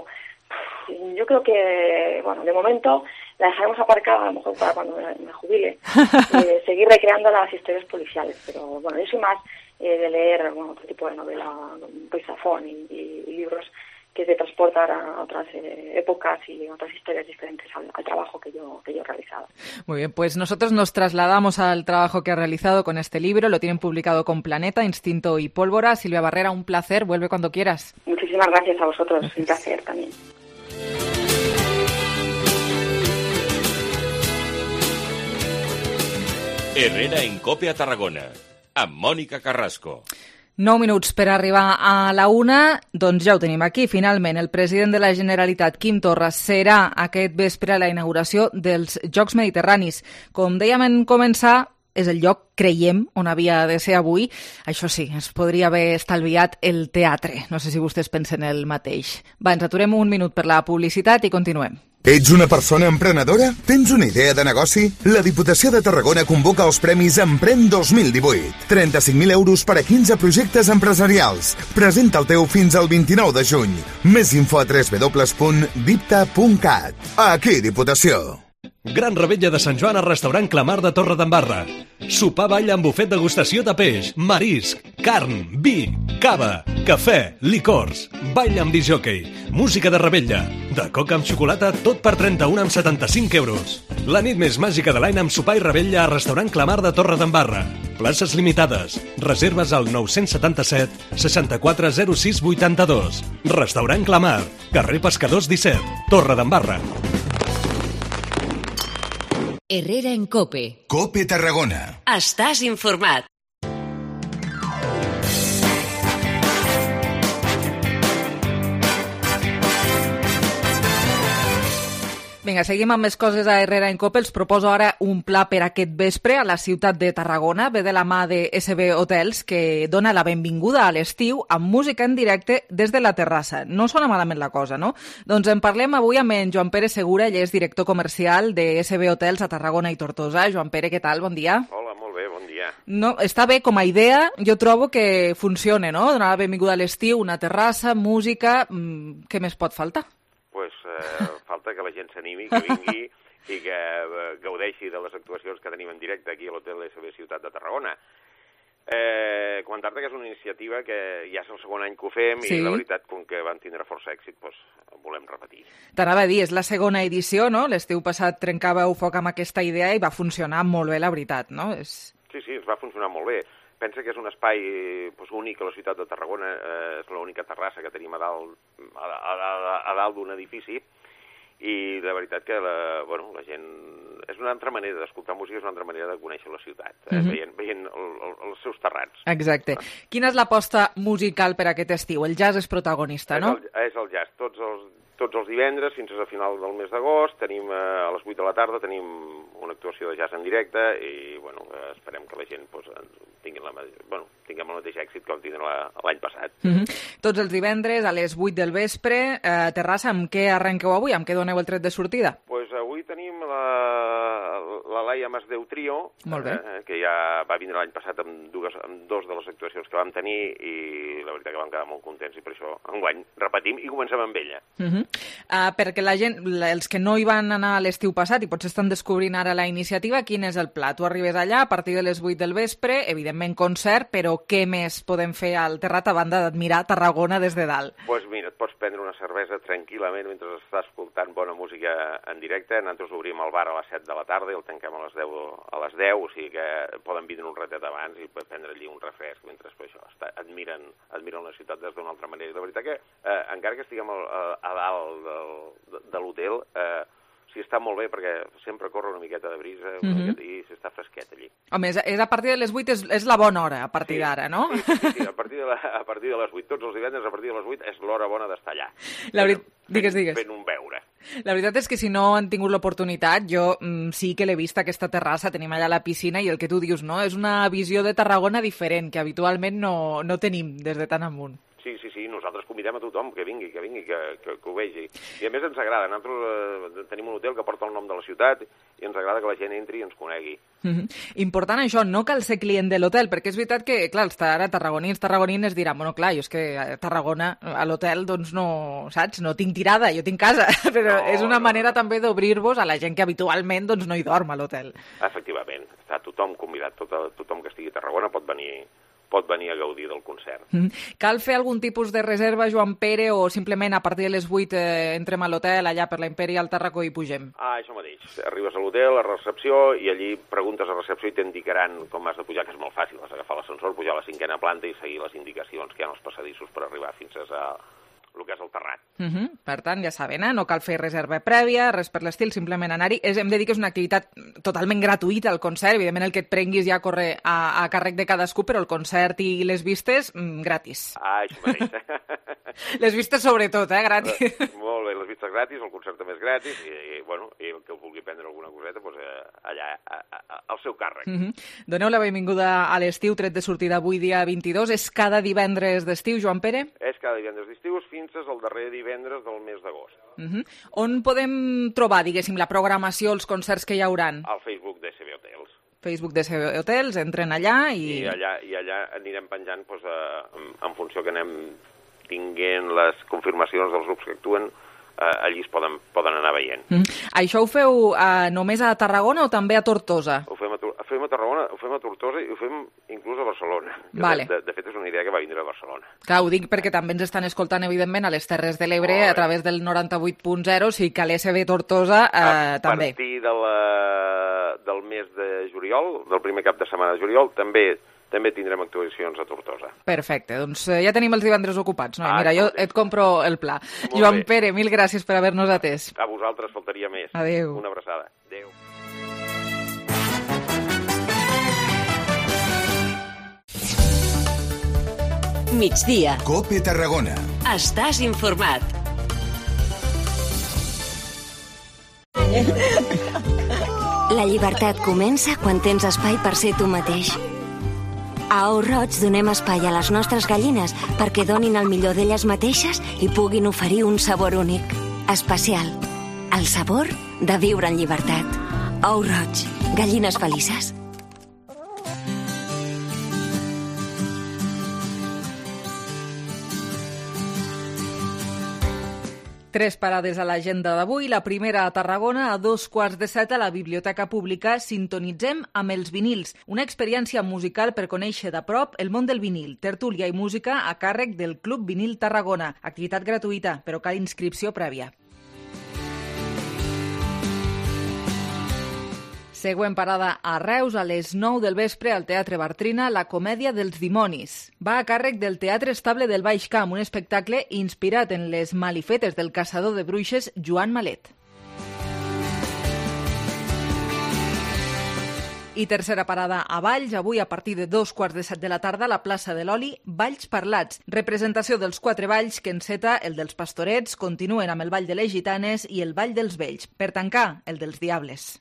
yo creo que, bueno, de momento la dejaremos aparcada, a lo mejor para cuando me jubile, seguir recreando las historias policiales. Pero bueno, yo soy más de leer otro tipo de novela, un paisafón y libros que te transportan a otras épocas y otras historias diferentes al trabajo que yo he realizado. Muy bien, pues nosotros nos trasladamos al trabajo que ha realizado con este libro. Lo tienen publicado con Planeta, Instinto y Pólvora. Silvia Barrera, un placer. Vuelve cuando quieras. Muchísimas gracias a vosotros. Un placer también. Herrera en Cope a Tarragona, amb Mònica Carrasco. 9 minuts per arribar a la 1, doncs ja ho tenim aquí. Finalment, el president de la Generalitat, Quim Torra, serà aquest vespre a la inauguració dels Jocs Mediterranis. Com dèiem en començar, és el lloc, creiem, on havia de ser avui. Això sí, es podria haver estalviat el teatre. No sé si vostès pensen el mateix. Va, ens aturem un minut per la publicitat i continuem. Ets una persona emprenedora? Tens una idea de negoci? La Diputació de Tarragona convoca els Premis Emprèn 2018. 35.000 euros per a 15 projectes empresarials. Presenta el teu fins al 29 de juny. Més info a www.dipta.cat. Aquí, Diputació. Gran revetlla de Sant Joan al restaurant Clamar de Torredembarra. Sopar ball amb bufet degustació de peix, marisc, carn, vi, cava, cafè, licors, ball amb discjòquei, música de revetlla, de coca amb xocolata, tot per 31,75 euros. La nit més màgica de l'any amb sopar i revetlla al restaurant Clamar de Torredembarra. Places limitades. Reserves al 977 64 06 82. Restaurant Clamar, carrer Pescadors 17, Torredembarra. Herrera en COPE. COPE Tarragona. Estàs informat. Vinga, seguim amb més coses a Herrera en COPE. Els proposo ara un pla per aquest vespre a la ciutat de Tarragona. Ve de la mà de SB Hotels, que dona la benvinguda a l'estiu amb música en directe des de la terrassa. No sona malament la cosa, no? Doncs en parlem avui amb en Joan Pere Segura, ell és director comercial de SB Hotels a Tarragona i Tortosa. Joan Pere, què tal? Bon dia. Hola, molt bé, bon dia. No, està bé com a idea, jo trobo que funciona, no? Donar la benvinguda a l'estiu, una terrassa, música... Què més pot faltar? Pues falta que la gent s'animi, que vingui i que gaudeixi de les actuacions que tenim en directe aquí a l'Hotel SB Ciutat de Tarragona. Comentar-te que és una iniciativa que ja és el segon any que ho fem i la veritat, com que van tindre força èxit, doncs volem repetir. T'anava a dir, és la segona edició, no? L'estiu passat trencàveu foc amb aquesta idea i va funcionar molt bé, la veritat, no? Sí, ens va funcionar molt bé. Pensa que és un espai únic a la ciutat de Tarragona, és l'única terrassa que tenim a dalt d'un edifici i de veritat que la gent... És una altra manera d'escoltar música, és una altra manera de conèixer la ciutat, veient els seus terrats. Exacte. Quina és l'aposta musical per aquest estiu? El jazz és protagonista, no? És el jazz. Tots els divendres fins a final del mes d'agost tenim a les 8 de la tarda tenim una actuació de jazz en directe i esperem que la gent tinguem el mateix èxit que vam tindre l'any passat. Tots els divendres a les 8 del vespre, terrassa, amb què arrenqueu avui? Amb què doneu el tret de sortida? Pues avui tenim la Laia Masdeu Trio, que ja va vindre l'any passat amb dos de les actuacions que vam tenir i la veritat que vam quedar molt contents i per això enguany repetim i comencem amb ella. Perquè la gent, els que no hi van anar l'estiu passat i potser estan descobrint ara la iniciativa, quin és el pla? Tu arribes allà a partir de les 8 del vespre, evidentment concert, però què més podem fer al terrat a banda d'admirar Tarragona des de dalt? Doncs mira, et pots prendre una cervesa tranquil·lament mentre estàs escoltant bona música en directe. Nosaltres obrim el bar a les 7 de la tarda i el tanquem a les 10, o sigui que poden vindre un ratet abans i prendre allí un refresc mentre això admiren la ciutat des d'una altra manera. De veritat que encara que estiguem a dalt de l'hotel, sí està molt bé perquè sempre corre una miqueta de brisa i s'està fresquet allí. Home, és a partir de les 8 és la bona hora a partir d'ara, no? Sí, a partir de les 8. Tots els divendres a partir de les 8 és l'hora bona d'estar allà. Digues. Fent un beure. La veritat és que si no han tingut l'oportunitat, jo sí que l'he vist aquesta terrassa, tenim allà la piscina i el que tu dius, no? És una visió de Tarragona diferent, que habitualment no tenim des de tan amunt. Sí, nosaltres convidem a tothom que vingui, que ho vegi. I a més ens agrada, nosaltres tenim un hotel que porta el nom de la ciutat i ens agrada que la gent entri i ens conegui. Important això, no cal ser client de l'hotel, perquè és veritat que, clar, ara tarragonins diran, bueno, clar, jo és que a Tarragona, a l'hotel, doncs no, saps, no tinc tirada, jo tinc casa, però és una manera també d'obrir-vos a la gent que habitualment doncs, no hi dorm a l'hotel. Efectivament, està tothom convidat, tothom que estigui a Tarragona pot venir a gaudir del concert. Cal fer algun tipus de reserva, Joan Pere, o simplement a partir de les 8 entrem a l'hotel, allà per la Imperial Tarracó i pugem? Això mateix. Arribes a l'hotel, a recepció, i allí preguntes a recepció i t'indicaran com has de pujar, que és molt fàcil. Has d'agafar l'ascensor, pujar a la 5ª planta i seguir les indicacions que hi ha als passadissos per arribar fins a el que és el terrat. Per tant, ja saben, no cal fer reserva prèvia, res per l'estil, simplement anar-hi. Hem de dir que és una activitat totalment gratuïta, el concert. Evidentment, el que et prenguis ja corre a càrrec de cadascú, però el concert i les vistes, gratis. Això mateix. Les vistes sobretot, gratis. Molt bé, les vistes gratis, el concert també és gratis, i el que vulgui prendre alguna coseta, doncs allà, al seu càrrec. Doneu la benvinguda a l'estiu, tret de sortida avui, dia 22. És cada divendres d'estiu, Joan Pere? És cada divendres d'estiu, fins al darrer divendres del mes d'agost. On podem trobar, diguéssim, la programació, els concerts que hi hauran? Al Facebook de CB Hotels. Facebook de CB Hotels, entren allà i... I allà anirem penjant, en funció que anem tinguent les confirmacions dels grups que actuen, allí es poden anar veient. Això ho feu només a Tarragona o també a Tortosa? Ho fem a Tarragona, ho fem a Tortosa i ho fem inclús a Barcelona. Vale. De fet, és una idea que va vindre a Barcelona. Clar, ho dic perquè també ens estan escoltant, evidentment, a les Terres de l'Ebre, a través del 98.0, o sigui que a l'SB Tortosa també. A partir del mes de juliol, del primer cap de setmana de juliol, també tindrem actuacions a Tortosa. Perfecte, doncs ja tenim els divendres ocupats. Mira, jo et compro el pla. Joan Pere, mil gràcies per haver-nos atès. A vosaltres faltaria més. Adéu. Una abraçada. Adéu. Migdia. COPE Tarragona. Estàs informat. La llibertat comença quan tens espai per ser tu mateix. A Ou Roig donem espai a les nostres gallines perquè donin el millor d'elles mateixes i puguin oferir un sabor únic, especial. El sabor de viure en llibertat. Ou Roig, gallines felices. Tres parades a l'agenda d'avui. La primera a Tarragona, a 6:15 a la Biblioteca Pública. Sintonitzem amb els vinils, una experiència musical per conèixer de prop el món del vinil. Tertúlia i música a càrrec del Club Vinil Tarragona. Activitat gratuïta, però cal inscripció prèvia. Següent parada a Reus, a les 9 del vespre, al Teatre Bartrina, La comèdia dels dimonis. Va a càrrec del Teatre Estable del Baix Camp, un espectacle inspirat en les malifetes del caçador de bruixes Joan Malet. I tercera parada a Valls, avui a partir de 6:15 de la tarda a la plaça de l'Oli, Balls Parlats. Representació dels 4 balls que enceta el dels Pastorets, continuen amb el Ball de les Gitanes i el Ball dels Vells. Per tancar, el dels Diables.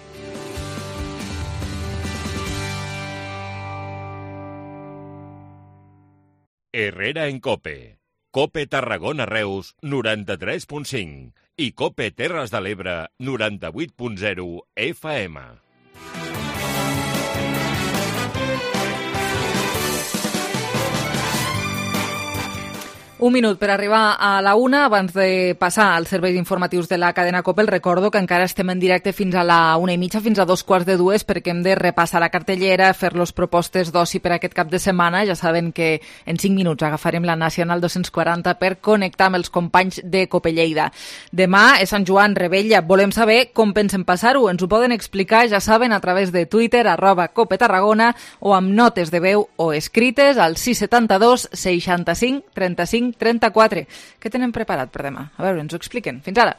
Herrera en COPE. COPE Tarragona Reus 93.5 i COPE Terres de l'Ebre 98.0 FM. Un minut per arribar a la 1. Abans de passar als serveis informatius de la cadena COPE, el recordo que encara estem en directe fins a la 1:30, fins a 2:15, perquè hem de repassar la cartellera, fer-los propostes d'oci per aquest cap de setmana. Ja saben que en 5 minuts agafarem la Nacional 240 per connectar amb els companys de COPE Lleida. Demà és Sant Joan, Rebella. Volem saber com pensen passar-ho. Ens ho poden explicar, ja saben, a través de Twitter, @COPE Tarragona, o amb notes de veu o escrites al 672 65 35 34. Què tenen preparat per demà? A veure, ens ho expliquen. Fins ara.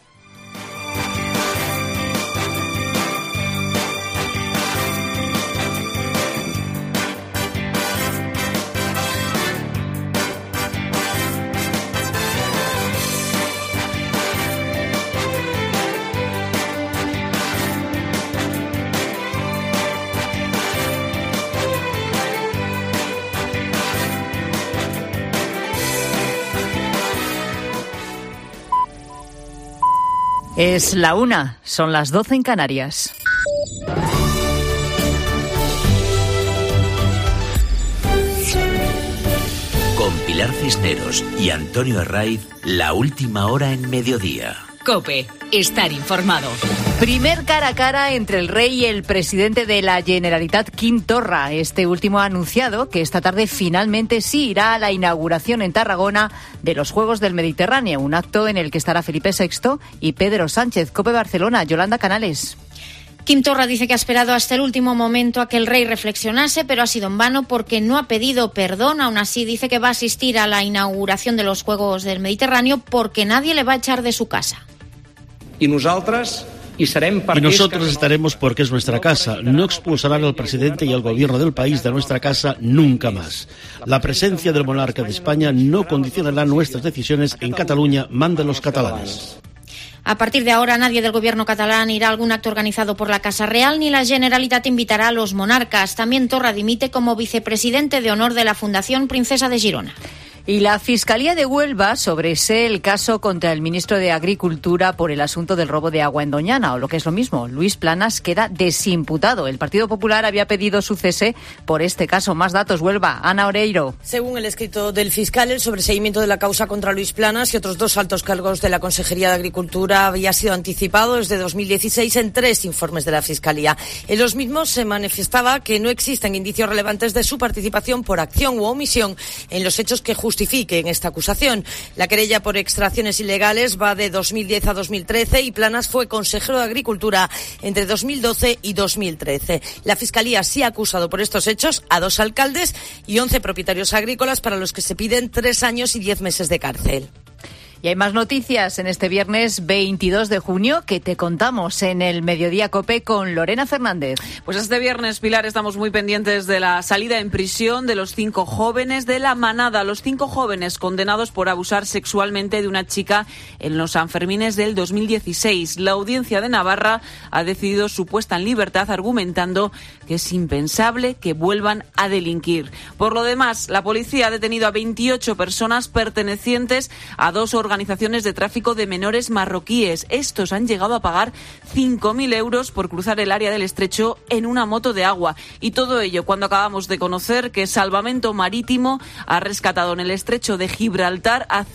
Es la 1, son las 12 en Canarias. Con Pilar Cisneros y Antonio Herraiz, la última hora en mediodía. COPE, estar informado. Primer cara a cara entre el rey y el presidente de la Generalitat, Quim Torra. Este último ha anunciado que esta tarde finalmente sí irá a la inauguración en Tarragona de los Juegos del Mediterráneo, un acto en el que estará Felipe VI y Pedro Sánchez. COPE Barcelona, Yolanda Canales. Quim Torra dice que ha esperado hasta el último momento a que el rey reflexionase, pero ha sido en vano porque no ha pedido perdón. Aún así dice que va a asistir a la inauguración de los Juegos del Mediterráneo porque nadie le va a echar de su casa. Y nosotros estaremos porque es nuestra casa. No expulsarán al presidente y al gobierno del país de nuestra casa nunca más. La presencia del monarca de España no condicionará nuestras decisiones. En Cataluña mandan los catalanes. A partir de ahora, nadie del gobierno catalán irá a algún acto organizado por la Casa Real ni la Generalitat invitará a los monarcas. También Torra dimite como vicepresidente de honor de la Fundación Princesa de Girona. Y la Fiscalía de Huelva sobresee el caso contra el ministro de Agricultura por el asunto del robo de agua en Doñana, o lo que es lo mismo, Luis Planas queda desimputado. El Partido Popular había pedido su cese por este caso. Más datos, Huelva. Ana Oreiro. Según el escrito del fiscal, el sobreseimiento de la causa contra Luis Planas y otros 2 altos cargos de la Consejería de Agricultura había sido anticipado desde 2016 en 3 informes de la Fiscalía. En los mismos se manifestaba que no existen indicios relevantes de su participación por acción u omisión en los hechos que justifiquen esta acusación. La querella por extracciones ilegales va de 2010 a 2013 y Planas fue consejero de Agricultura entre 2012 y 2013. La Fiscalía sí ha acusado por estos hechos a 2 alcaldes y 11 propietarios agrícolas para los que se piden 3 años y 10 meses de cárcel. Y hay más noticias en este viernes 22 de junio que te contamos en el Mediodía COPE con Lorena Fernández. Pues este viernes, Pilar, estamos muy pendientes de la salida en prisión de los 5 jóvenes de La Manada, los 5 jóvenes condenados por abusar sexualmente de una chica en los Sanfermines del 2016. La Audiencia de Navarra ha decidido su puesta en libertad argumentando que es impensable que vuelvan a delinquir. Por lo demás, la policía ha detenido a 28 personas pertenecientes a 2 organizaciones de tráfico de menores marroquíes. Estos han llegado a pagar 5.000 euros por cruzar el área del estrecho en una moto de agua. Y todo ello cuando acabamos de conocer que Salvamento Marítimo ha rescatado en el estrecho de Gibraltar a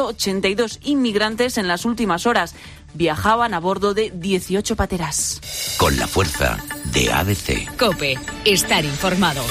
182 inmigrantes en las últimas horas. Viajaban a bordo de 18 pateras. Con la fuerza de ABC. COPE. Estar informado.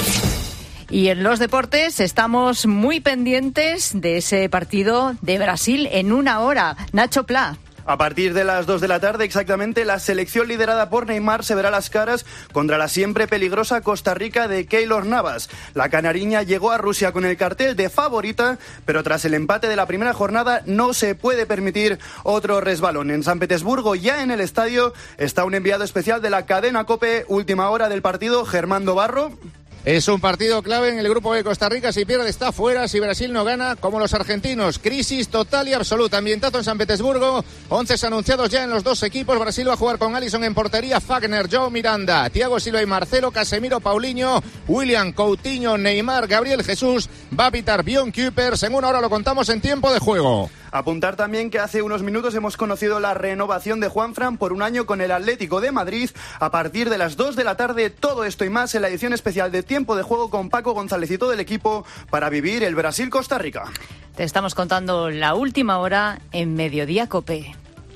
Y en los deportes estamos muy pendientes de ese partido de Brasil en 1 hora. Nacho Pla. A partir de las 2 de la tarde, exactamente, la selección liderada por Neymar se verá las caras contra la siempre peligrosa Costa Rica de Keylor Navas. La canariña llegó a Rusia con el cartel de favorita, pero tras el empate de la primera jornada no se puede permitir otro resbalón. En San Petersburgo, ya en el estadio, está un enviado especial de la cadena COPE, última hora del partido, Germán Barro. Es un partido clave en el grupo de Costa Rica. Si pierde está fuera, si Brasil no gana, como los argentinos. Crisis total y absoluta. Ambientazo en San Petersburgo. 11 anunciados ya en los 2 equipos. Brasil va a jugar con Alisson en portería, Fagner, Joe Miranda, Thiago Silva y Marcelo, Casemiro, Paulinho, William, Coutinho, Neymar, Gabriel Jesús. Va a pitar Bjorn Kuipers. En 1 hora lo contamos en tiempo de juego. Apuntar también que hace unos minutos hemos conocido la renovación de Juanfran por 1 año con el Atlético de Madrid. A partir de las 2 de la tarde, todo esto y más en la edición especial de Tiempo de Juego con Paco González y todo el equipo para vivir el Brasil-Costa Rica. Te estamos contando la última hora en Mediodía COPE.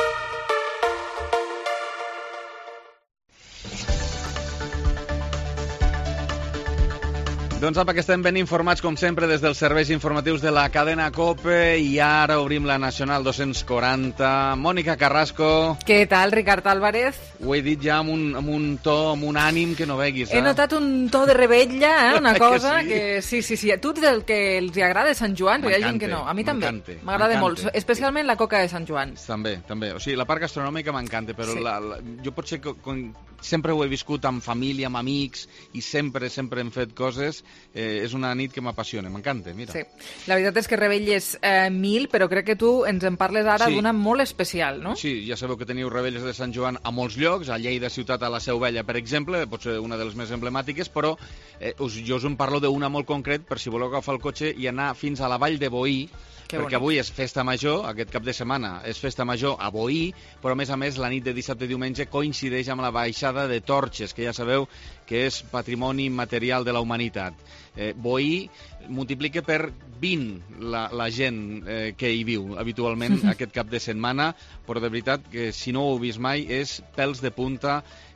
Doncs apa, que estem ben informats, com sempre, des dels serveis informatius de la cadena COPE i ara obrim la Nacional 240. Mònica Carrasco. Què tal, Ricard Álvarez? Ho he dit ja amb un to, amb un ànim que no veguis. He notat un to de rebetlla, una cosa que sí. A tu del que els agrada Sant Joan, però hi ha gent que no. A mi també. M'agrada molt, especialment la coca de Sant Joan. També. O sigui, la part gastronòmica m'encanta, però jo potser sempre ho he viscut amb família, amb amics, i sempre hem fet coses. És una nit que m'apassiona, m'encanta, mira. Sí, la veritat és que rebelles 1000, però crec que tu ens en parles ara d'una molt especial, no? Sí, ja sabeu que teniu rebelles de Sant Joan a molts llocs, a Lleida ciutat, a la Seu Vella, per exemple, potser una de les més emblemàtiques, però jo us en parlo d'una molt concret per si voleu agafar el cotxe i anar fins a la Vall de Boí, perquè avui és festa major, aquest cap de setmana és festa major a Boí, però a més la nit de dissabte i diumenge coincideix amb la baixada de torxes, que ja sabeu que és patrimoni material de la humanitat. Boí multiplica per 20 la gent que hi viu habitualment aquest cap de setmana, però de veritat que si no ho heu vist mai és pèls de punta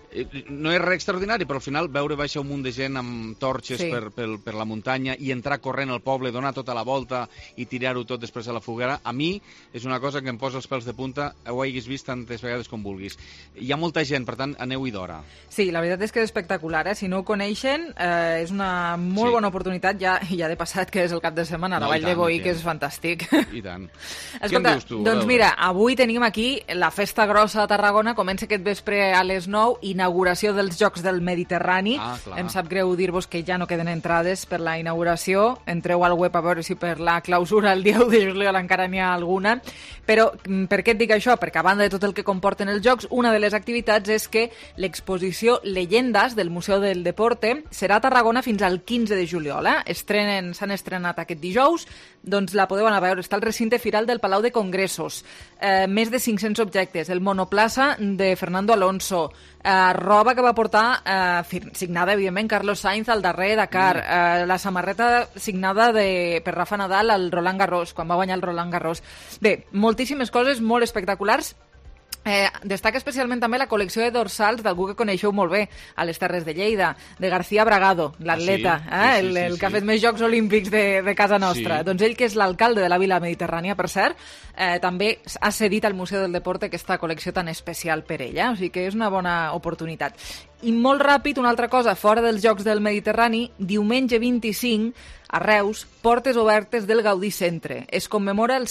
No és res extraordinari, però al final veure baixar un munt de gent amb torxes per la muntanya i entrar corrent al poble, donar tota la volta i tirar-ho tot després a la foguera, a mi és una cosa que em posa els pèls de punta, ho hagis vist tantes vegades com vulguis. Hi ha molta gent, per tant, aneu-hi d'hora. Sí, la veritat és que és espectacular, Si no ho coneixen, és una molt bona oportunitat, ja de passat que és el cap de setmana, la Vall de Boí, que és fantàstic. I tant. Escolta, què em dius tu? Doncs mira, avui tenim aquí la Festa Grossa a Tarragona, comença aquest vespre a les 9, inauguració dels Jocs del Mediterrani. Em sap greu dir-vos que ja no queden entrades per la inauguració. Entreu al web a veure si per la clausura el dia 1 de juliol encara n'hi ha alguna. Però per què et dic això? Perquè a banda de tot el que comporten els Jocs, una de les activitats és que l'exposició Leyendas del Museu del Deporte serà a Tarragona fins al 15 de juliol. S'han estrenat aquest dijous, doncs la podeu anar a veure. Està al recinte firal del Palau de Congressos. Més de 500 objectes. El monoplaça de Fernando Alonso, roba que va portar signada, evidentment, Carlos Sainz al darrer Dakar, la samarreta signada per Rafa Nadal al Roland Garros, quan va guanyar el Roland Garros. Bé, moltíssimes coses molt espectaculars. Destaca especialment també la col·lecció de dorsals d'algú que coneixeu molt bé a les Terres de Lleida, de García Bragado, l'atleta, el que ha fet més Jocs Olímpics de casa nostra. Doncs ell, que és l'alcalde de la Vila Mediterrània, per cert, també ha cedit al Museu del Deporte aquesta col·lecció tan especial per ella, o sigui que és una bona oportunitat. I molt ràpid, una altra cosa, fora dels Jocs del Mediterrani, diumenge 25, a Reus, portes obertes del Gaudí Centre. Es commemora el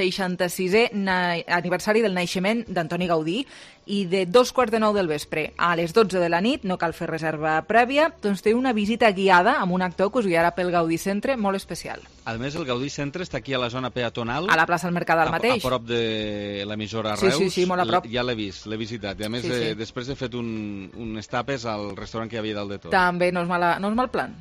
166è aniversari del naixement d'Antoni Gaudí i de 2:15 del vespre a les 12 de la nit, no cal fer reserva prèvia, doncs té una visita guiada amb un actor que us guiarà pel Gaudí Centre molt especial. A més, el Gaudí Centre està aquí a la zona peatonal. A la plaça del Mercadal mateix. A prop de l'emissora Reus. Sí, molt a prop. Ja l'he vist, l'he visitat. I a més, després he fet unes tapes al restaurant que hi havia dalt de tot. També no és mal plan.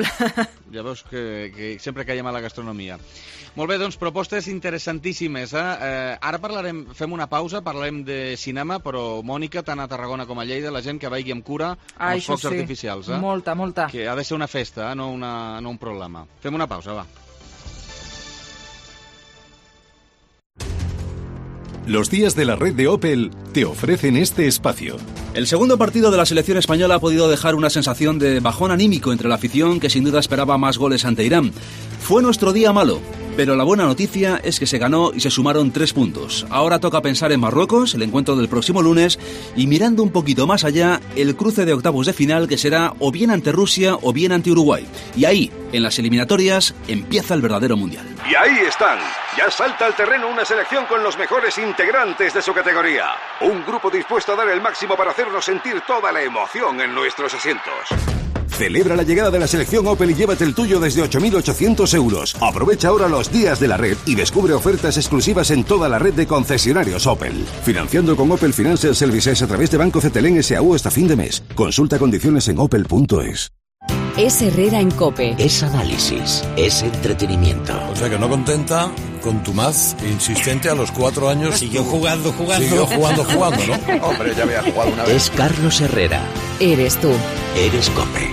Ja veus que sempre caiem a la gastronomia. Molt bé, doncs, propostes interessantíssimes. Ara fem una pausa, parlarem de cinema, però, Mònica, tant a Tarragona com a Lleida, la gent que vagi amb cura amb els focs artificials. Molta. Que ha de ser una festa, no un problema. Fem una pausa, va. Los días de la red de Opel te ofrecen este espacio. El segundo partido de la selección española ha podido dejar una sensación de bajón anímico entre la afición, que sin duda esperaba más goles ante Irán. Fue nuestro día malo, pero la buena noticia es que se ganó y se sumaron 3 puntos. Ahora toca pensar en Marruecos, el encuentro del próximo lunes, y mirando un poquito más allá, el cruce de octavos de final, que será o bien ante Rusia o bien ante Uruguay. Y ahí, en las eliminatorias, empieza el verdadero mundial. Y ahí están. Ya salta al terreno una selección con los mejores integrantes de su categoría. Un grupo dispuesto a dar el máximo para hacernos sentir toda la emoción en nuestros asientos. Celebra la llegada de la selección Opel y llévate el tuyo desde 8.800 euros. Aprovecha ahora los días de la red y descubre ofertas exclusivas en toda la red de concesionarios Opel. Financiando con Opel Financial Services a través de Banco Cetelén S.A.U. hasta fin de mes. Consulta condiciones en opel.es. Es Herrera en COPE. Es análisis, es entretenimiento. O sea que no contenta, contumaz, insistente, a los 4 años... Siguió jugando, Siguió jugando, ¿no? Hombre, ya había jugado una vez. Es Carlos Herrera. Eres tú. Eres COPE.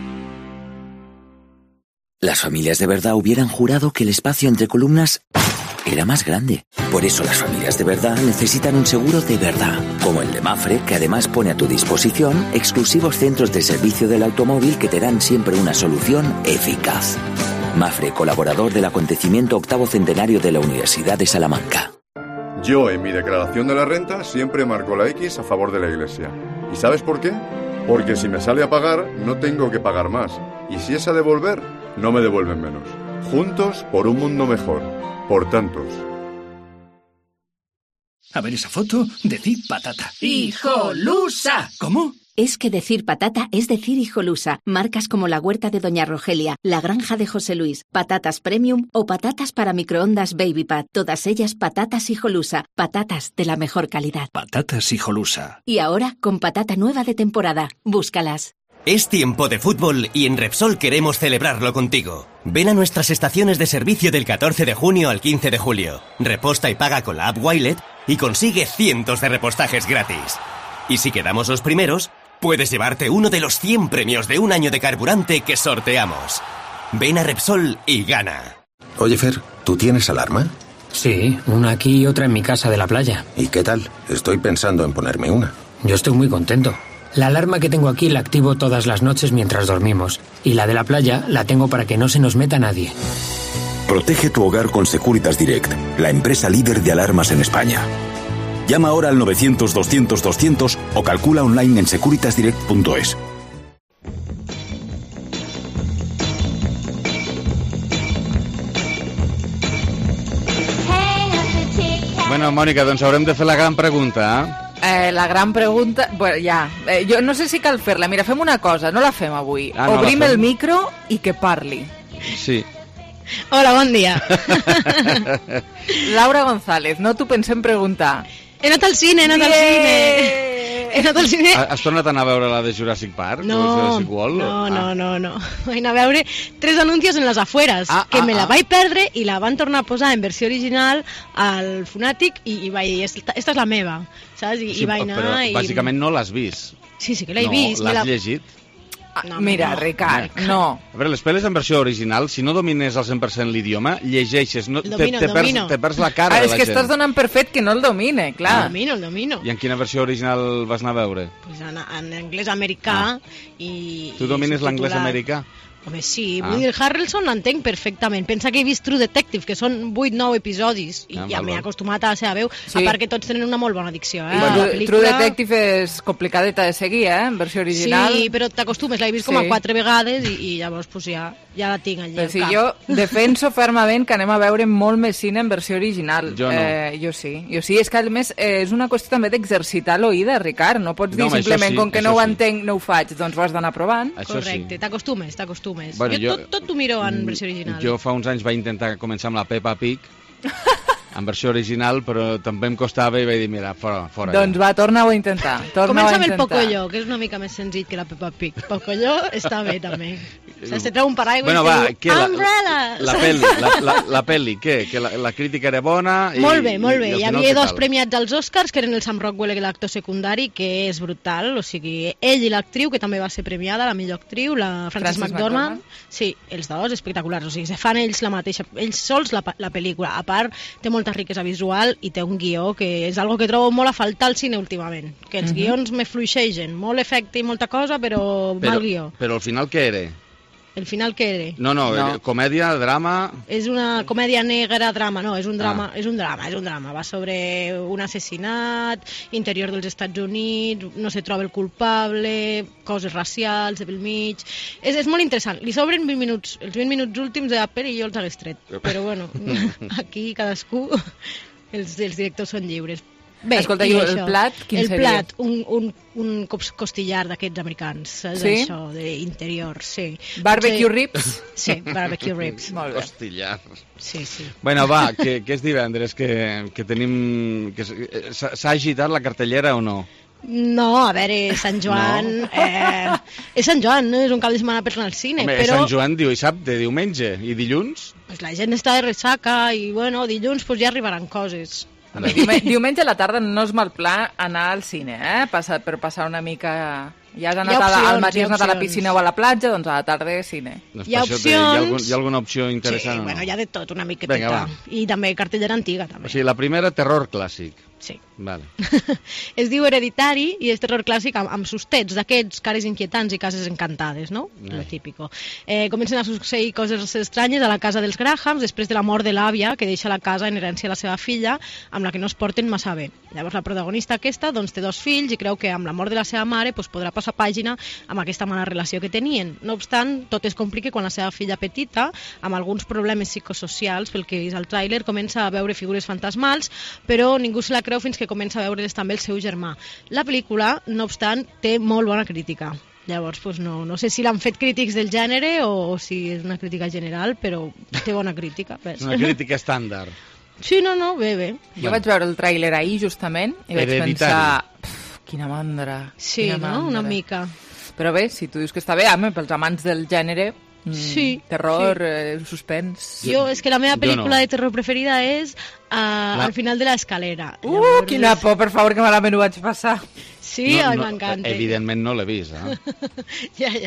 Las familias de verdad hubieran jurado que el espacio entre columnas era más grande. Por eso las familias de verdad necesitan un seguro de verdad, como el de Mapfre, que además pone a tu disposición exclusivos centros de servicio del automóvil que te dan siempre una solución eficaz. Mapfre, colaborador del acontecimiento 8º centenario de la Universidad de Salamanca. Yo en mi declaración de la renta siempre marco la X a favor de la Iglesia. ¿Y sabes por qué? Porque si me sale a pagar, no tengo que pagar más. Y si es a devolver, no me devuelven menos. Juntos por un mundo mejor. Por tantos. A ver esa foto, decir patata. ¡Hijolusa! ¿Cómo? Es que decir patata es decir hijolusa. Marcas como la huerta de Doña Rogelia, la granja de José Luis, patatas premium o patatas para microondas Baby Pat. Todas ellas patatas hijolusa. Patatas de la mejor calidad. Patatas hijolusa. Y ahora con patata nueva de temporada. Búscalas. Es tiempo de fútbol y en Repsol queremos celebrarlo contigo. Ven a nuestras estaciones de servicio del 14 de junio al 15 de julio. Reposta y paga con la app Wilet y consigue cientos de repostajes gratis. Y si quedamos los primeros, puedes llevarte uno de los 100 premios de un año de carburante que sorteamos. Ven a Repsol y gana. Oye, Fer, ¿tú tienes alarma? Sí, una aquí y otra en mi casa de la playa. ¿Y qué tal? Estoy pensando en ponerme una. Yo estoy muy contento. La alarma que tengo aquí la activo todas las noches mientras dormimos. Y la de la playa la tengo para que no se nos meta nadie. Protege tu hogar con Securitas Direct, la empresa líder de alarmas en España. Llama ahora al 900-200-200 o calcula online en securitasdirect.es. Bueno, Mònica, doncs haurem de fer la gran pregunta, La gran pregunta... Bueno, ja. Jo no sé si cal fer-la. Mira, fem una cosa, no la fem avui. No Obrim el micro i que parli. Sí. Hola, bon dia. Laura González, no t'ho pensem preguntar. He anat al cine, He anat al cine. Has tornat a anar a veure la de Jurassic Park? Jurassic World? No. Vaig anar a veure 3 anuncios en les afueres, me la vaig perdre i la van tornar a posar en versió original al Funàtic i vaig dir, esta és la meva, saps? I vaig anar però bàsicament no l'has vist. Sí que l'he vist. L'has llegit? Mira, Ricard, no. A veure, les pel·lis en versió original, si no domines al 100% l'idioma, llegeixes, te perds la cara de la gent. És que estàs donant per fet que no el domine, clar. El domino. I en quina versió original vas anar a veure? Pues en anglès americà i... Tu domines l'anglès americà? Home, sí, vull dir, el Harrelson l'entenc perfectament. Pensa que he vist True Detective, que són 8-9 episodis, i ja m'he acostumat a la seva veu, a part que tots tenen una molt bona dicció. True Detective és complicadeta de seguir, en versió original. Sí, però t'acostumes, l'he vist com a 4 vegades i llavors ja la tinc allà al cap. Jo defenso fermament que anem a veure molt més cine en versió original. Jo no. Jo sí, és que a més és una qüestió també d'exercitar l'oïda, Ricard. No pots dir simplement com que no ho entenc, no ho faig, doncs ho has d'anar provant. Correcte, t'acostumes. Bueno, jo tot ho miro en versió original. Jo fa uns anys vaig intentar començar amb la Peppa Pig en versió original, però també em costava i vaig dir, mira, fora. Doncs va, torna-ho a intentar. Comença amb el Pocoyo, que és una mica més senzill que la Peppa Pig. Pocoyo està bé, també. Se treu un paraigua i diu, Umbrella! La pel·li, què? Que la crítica era bona? Molt bé. Hi havia 2 premiats als Oscars, que eren el Sam Rockwell, l'actor secundari, que és brutal, o sigui, ell i l'actriu, que també va ser premiada, la millor actriu, la Frances McDormand. Sí, els dos espectaculars, o sigui, se fan ells sols la pel·lícula. A part, té molta riquesa visual i té un guió que és algo que trobo molt a faltar al cine últimament, que els guions me fluixegen, molt efecte i molta cosa, però mal guió. Però al final què era? El final què era? No, comèdia, drama... És una comèdia negra, drama, no, és un drama. Va sobre un assassinat, interior dels Estats Units, no se troba el culpable, coses racials, de pel mig... És molt interessant. Li sobren 20 minuts, els 20 minuts últims de Apple i jo els hagués tret. Però bueno, aquí cadascú, els directors són lliures. Bé, escolta, el plat, quin seria? El plat, un costillar d'aquests americans, sí? Això, d'interior, sí. Barbecue ribs? Sí, barbecue ribs. Molt bé. Costillar. Sí. Bueno, va, que és divendres, que tenim... S'ha agitat la cartellera o no? No, a veure, Sant Joan... No. És Sant Joan, no és un cap de setmana per anar al cine, home, però... Sant Joan dissabte, diumenge i dilluns? Pues la gent està de ressaca i, bueno, dilluns pues, ja arribaran coses. Diumenge a la tarda no és mal pla anar al cine, per passar una mica... Ja has anat al matí, has anat a la piscina o a la platja, doncs a la tarda cine. Doncs hi ha opcions... Hi ha alguna opció interessant? Sí, bueno, hi ha de tot, una miqueteta. I també cartellera antiga, també. O sigui, la primera, terror clàssic. Sí. Vale. Es diu Hereditari i és terror clàssic amb sustets d'aquests, cares inquietants i cases encantades, no? Lo típico. Comencen a succeir coses estranyes a la casa dels Grahams després de la mort de l'àvia, que deixa la casa en herència a la seva filla, amb la que no es porten massa bé. Llavors la protagonista aquesta doncs, té 2 fills i creu que amb la mort de la seva mare doncs, podrà passar pàgina amb aquesta mala relació que tenien. No obstant, tot es complica quan la seva filla petita, amb alguns problemes psicosocials, pel que és el tràiler, comença a veure figures fantasmals, però ningú se la creu fins que comença a veure's també el seu germà. La pel·lícula, no obstant, té molt bona crítica. Llavors, pues no sé si l'han fet crítics del gènere o si és una crítica general, però té bona crítica. És una crítica estàndard. Sí, no, bé. Jo vaig veure el tràiler ahir, justament, i vaig pensar... Quina mandra. Sí, no? Una mica. Però bé, si tu dius que està bé, pels amants del gènere... Sí, terror, suspens... Jo, és que la meva pel·lícula de terror preferida és al final de l'escalera. Quina por, per favor, que malament ho vaig passar. Sí, m'encanta. Evidentment no l'he vist, Ja.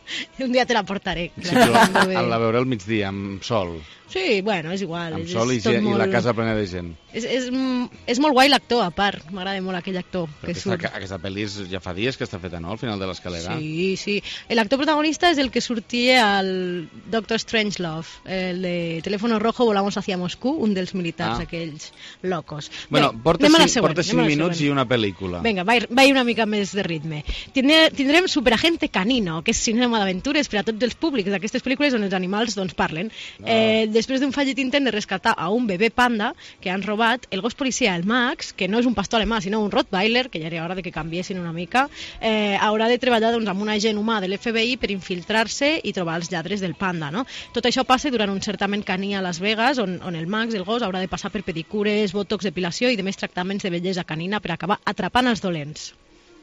Un dia te la portaré. Sí, però la veuré al migdia, amb sol. Sí, bueno, és igual. Amb sol i la casa plena de gent. És molt guai l'actor, a part. M'agrada molt aquell actor que surt. Aquesta pel·li ja fa dies que està feta, no?, al final de l'escalera. Sí, sí. L'actor protagonista és el que sortia al Doctor Strangelove, el de Teléfono Rojo, Volamos hacia Moscú, un dels militars aquells locos. Bueno, porta 5 minuts i una pel·lícula. Vinga, vaig una mica més de ritme. Tindrem Superagente Canino, que és cinema d'aventures per a tots els públics d'aquestes pel·lícules on els animals doncs parlen. Després d'un fallit intent de rescatar a un bebè panda que han robat, el gos policia, el Max, que no és un pastor alemà, sinó un Rottweiler, que ja era hora de que canviessin una mica, haurà de treballar doncs, amb un agent humà de l'FBI per infiltrar-se i trobar els lladres del panda. No? Tot això passa durant un certamen caní a Las Vegas, on el Max, el gos, haurà de passar per pedicures, botox, depilació i demés tractaments de bellesa canina per acabar atrapant els dolents.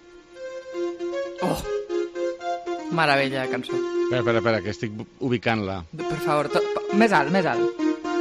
Oh! Meravella de cançó. Espera, que estic ubicant-la. Per favor, més alt, més alt.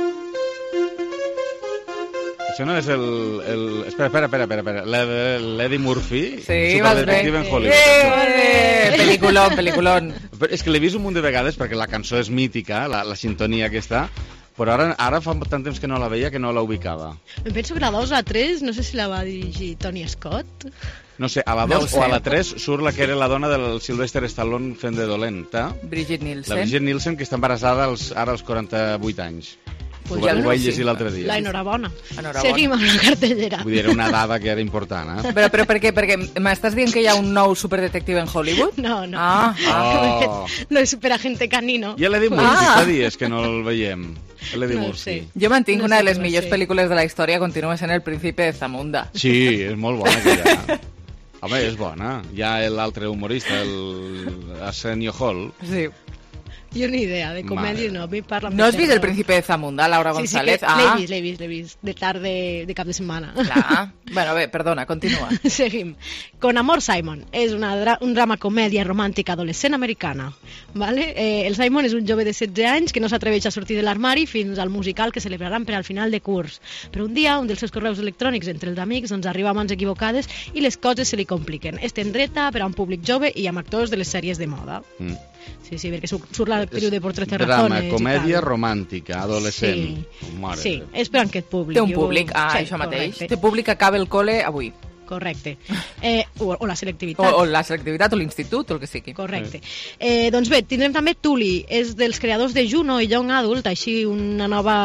Això no és el... Espera. L'Eddie Murphy? Sí, vas bé. Superdetective en Hollywood. Peliculón. És que l'he vist un munt de vegades perquè la cançó és mítica, la sintonia aquesta, però ara fa tant temps que no la veia que no la ubicava. Em penso que la 2 o la 3, no sé si la va dirigir Tony Scott. No sé, a la 2 o a la 3 surt la que era la dona del Sylvester Stallone fent de dolenta. Brigitte Nielsen. La Brigitte Nielsen, que està embarassada ara als 48 anys. Ho vaig llegir l'altre dia. Enhorabona. Seguim amb la cartellera. Vull dir, era una dada que era important, eh? Però per què? Perquè m'estàs dient que hi ha un nou superdetective en Hollywood? No. No és Superagente Canino. I l'Eddie Murphy, fa dies que no el veiem. L'Eddie Murphy. Jo mantinc una de les millors pel·lícules de la història, continua sent El Príncipe de Zamunda. Sí, és molt bona aquella. Home, és bona. Hi ha l'altre humorista, el Arsenio Hall. Sí. Jo ni idea, de comèdies no. ¿No has vist El Príncipe de Zamunda, Laura González? Sí, l'he vist, de tarde, de cap de setmana. Clar. Bueno, bé, perdona, continua. Seguim. Con Amor, Simon. És un drama comèdia romàntica adolescent americana. Vale? El Simon és un jove de 16 anys que no s'atreveix a sortir de l'armari fins al musical que celebraran per al final de curs. Però un dia, un dels seus correus electrònics entre els amics doncs, arriba a mans equivocades i les coses se li compliquen. És tendreta per a un públic jove i amb actors de les sèries de moda. Sí, perquè surt la període de Por 13 razones. Drama, comèdia romàntica, adolescent. Sí, és per a aquest públic. Té un públic, això mateix. Correcte. Té públic que acaba el col·le avui. Correcte. O la selectivitat. O la selectivitat, o l'institut, o el que sigui. Correcte. Doncs bé, tindrem també Tully, és dels creadors de Juno i Young Adult, així un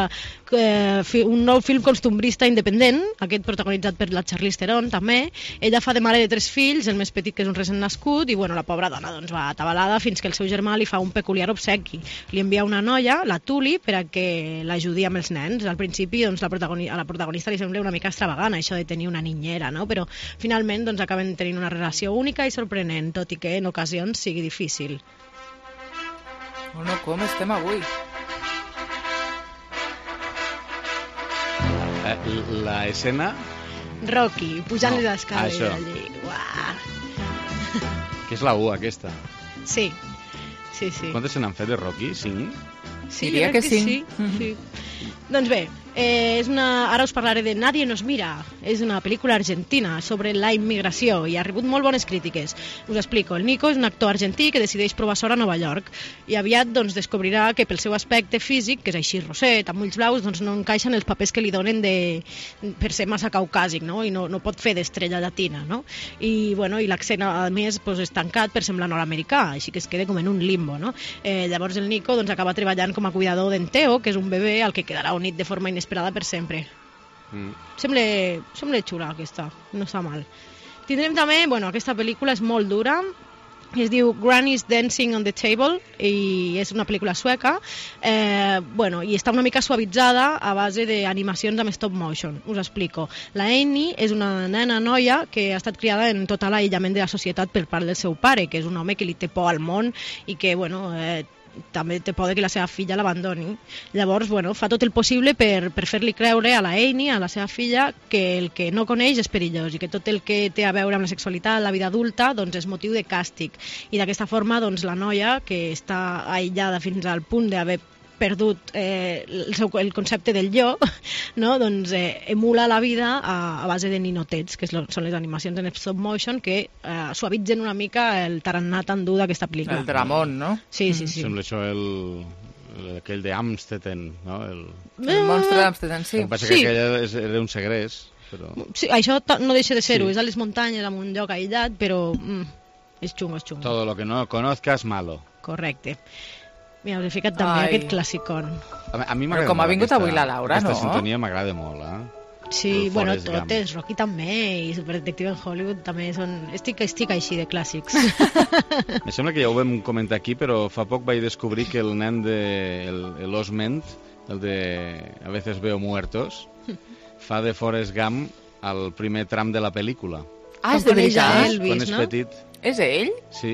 nou film costumbrista independent, aquest protagonitzat per la Charlize Theron, també. Ella fa de mare de 3 fills, el més petit que és un recent nascut, i bueno, la pobra dona doncs, va atabalada fins que el seu germà li fa un peculiar obsequi. Li envia una noia, la Tully, per a que l'ajudi amb els nens. Al principi doncs, a la protagonista li sembla una mica extravagant, això de tenir una niñera, no? Però finalment doncs, acaben tenint una relació única i sorprenent, tot i que en ocasions sigui difícil. Bueno, com estem avui? La escena... Rocky, pujant les escales allí. Que és la 1, aquesta. Sí. Quantes se n'han fet de Rocky? 5? Sí, diria que sí. Doncs bé, ara us parlaré de Nadie nos mira. És una pel·lícula argentina sobre la immigració i ha rebut molt bones crítiques. Us explico. El Nico és un actor argentí que decideix provar sort a Nova York i aviat doncs, descobrirà que pel seu aspecte físic, que és així roset, amb ulls blaus, doncs, no encaixa en els papers que li donen per ser massa caucàsic, no? I no pot fer d'estrella llatina. No? I l'accent, a més, doncs, és tancat per semblar nord-americà, així que es queda com en un limbo. No? Llavors el Nico doncs, acaba treballant com a cuidador d'en Teo, que és un bebè al que quedarà unit de forma inesperada per sempre. Sembla xula aquesta, no està mal. Tindrem també, aquesta pel·lícula és molt dura, es diu Granny's Dancing on the Table i és una pel·lícula sueca i està una mica suavitzada a base d'animacions amb stop motion. Us explico. La Annie és una nena noia que ha estat criada en tot l'aïllament de la societat per part del seu pare, que és un home que li té por al món i que també té por que la seva filla l'abandoni. Llavors, fa tot el possible per fer-li creure a la Annie, a la seva filla, que el que no coneix és perillós i que tot el que té a veure amb la sexualitat, la vida adulta, doncs és motiu de càstig. I d'aquesta forma, doncs, la noia, que està aïllada fins al punt d'haver perdut el concepte del jo, no? Doncs emula la vida a base de ninotets, que són les animacions en stop motion que suavitzen una mica el tarannà tan dur d'aquesta pel·lícula. El dramón, no? Sí. Sembla això aquell d'Amstetten, no? El monstre d'Amstetten, sí. El que passa que aquell era un segrest. Però... Sí, això no deixa de ser-ho, és a les muntanyes, en un lloc aïllat, però és xungo, és xungo. Todo lo que no conozcas, malo. Correcte. Mira, us he ficat també aquest classicón. A mi però com ha vingut avui la Laura, no? Aquesta sintonia m'agrada molt, Sí, bueno, totes, Rocky també, i Superdetective en Hollywood també són... Estic així de clàssics. Me sembla que ja ho vam comentar aquí, però fa poc vaig descobrir que el nen de l'Osment, el de A veces veo muertos, fa de Forrest Gump al primer tram de la pel·lícula. És de veritat? Quan és petit. És ell? Sí.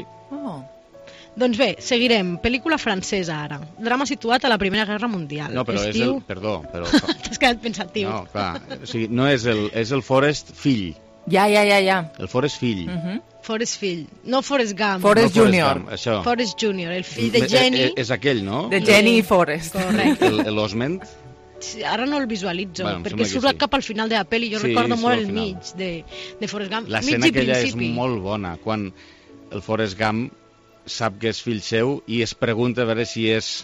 Doncs bé, seguirem. Pel·lícula francesa ara. Drama situat a la Primera Guerra Mundial. No, però és el... Perdó, però... T'has quedat pensatiu. No, clar. O sigui, no és el Forrest fill. Ja. El Forrest fill. Forrest fill. No Forrest Gump. Forrest Junior. Això. Forrest Junior, el fill de Jenny. És aquell, no? De Jenny i Forrest. Correcte. L'Osment. Sí, ara no el visualitzo, perquè surt cap al final de la pel·li. Jo recordo molt el mig de Forrest Gump. L'escena aquella és molt bona, quan el Forrest Gump sap que és fill seu i es pregunta a veure si és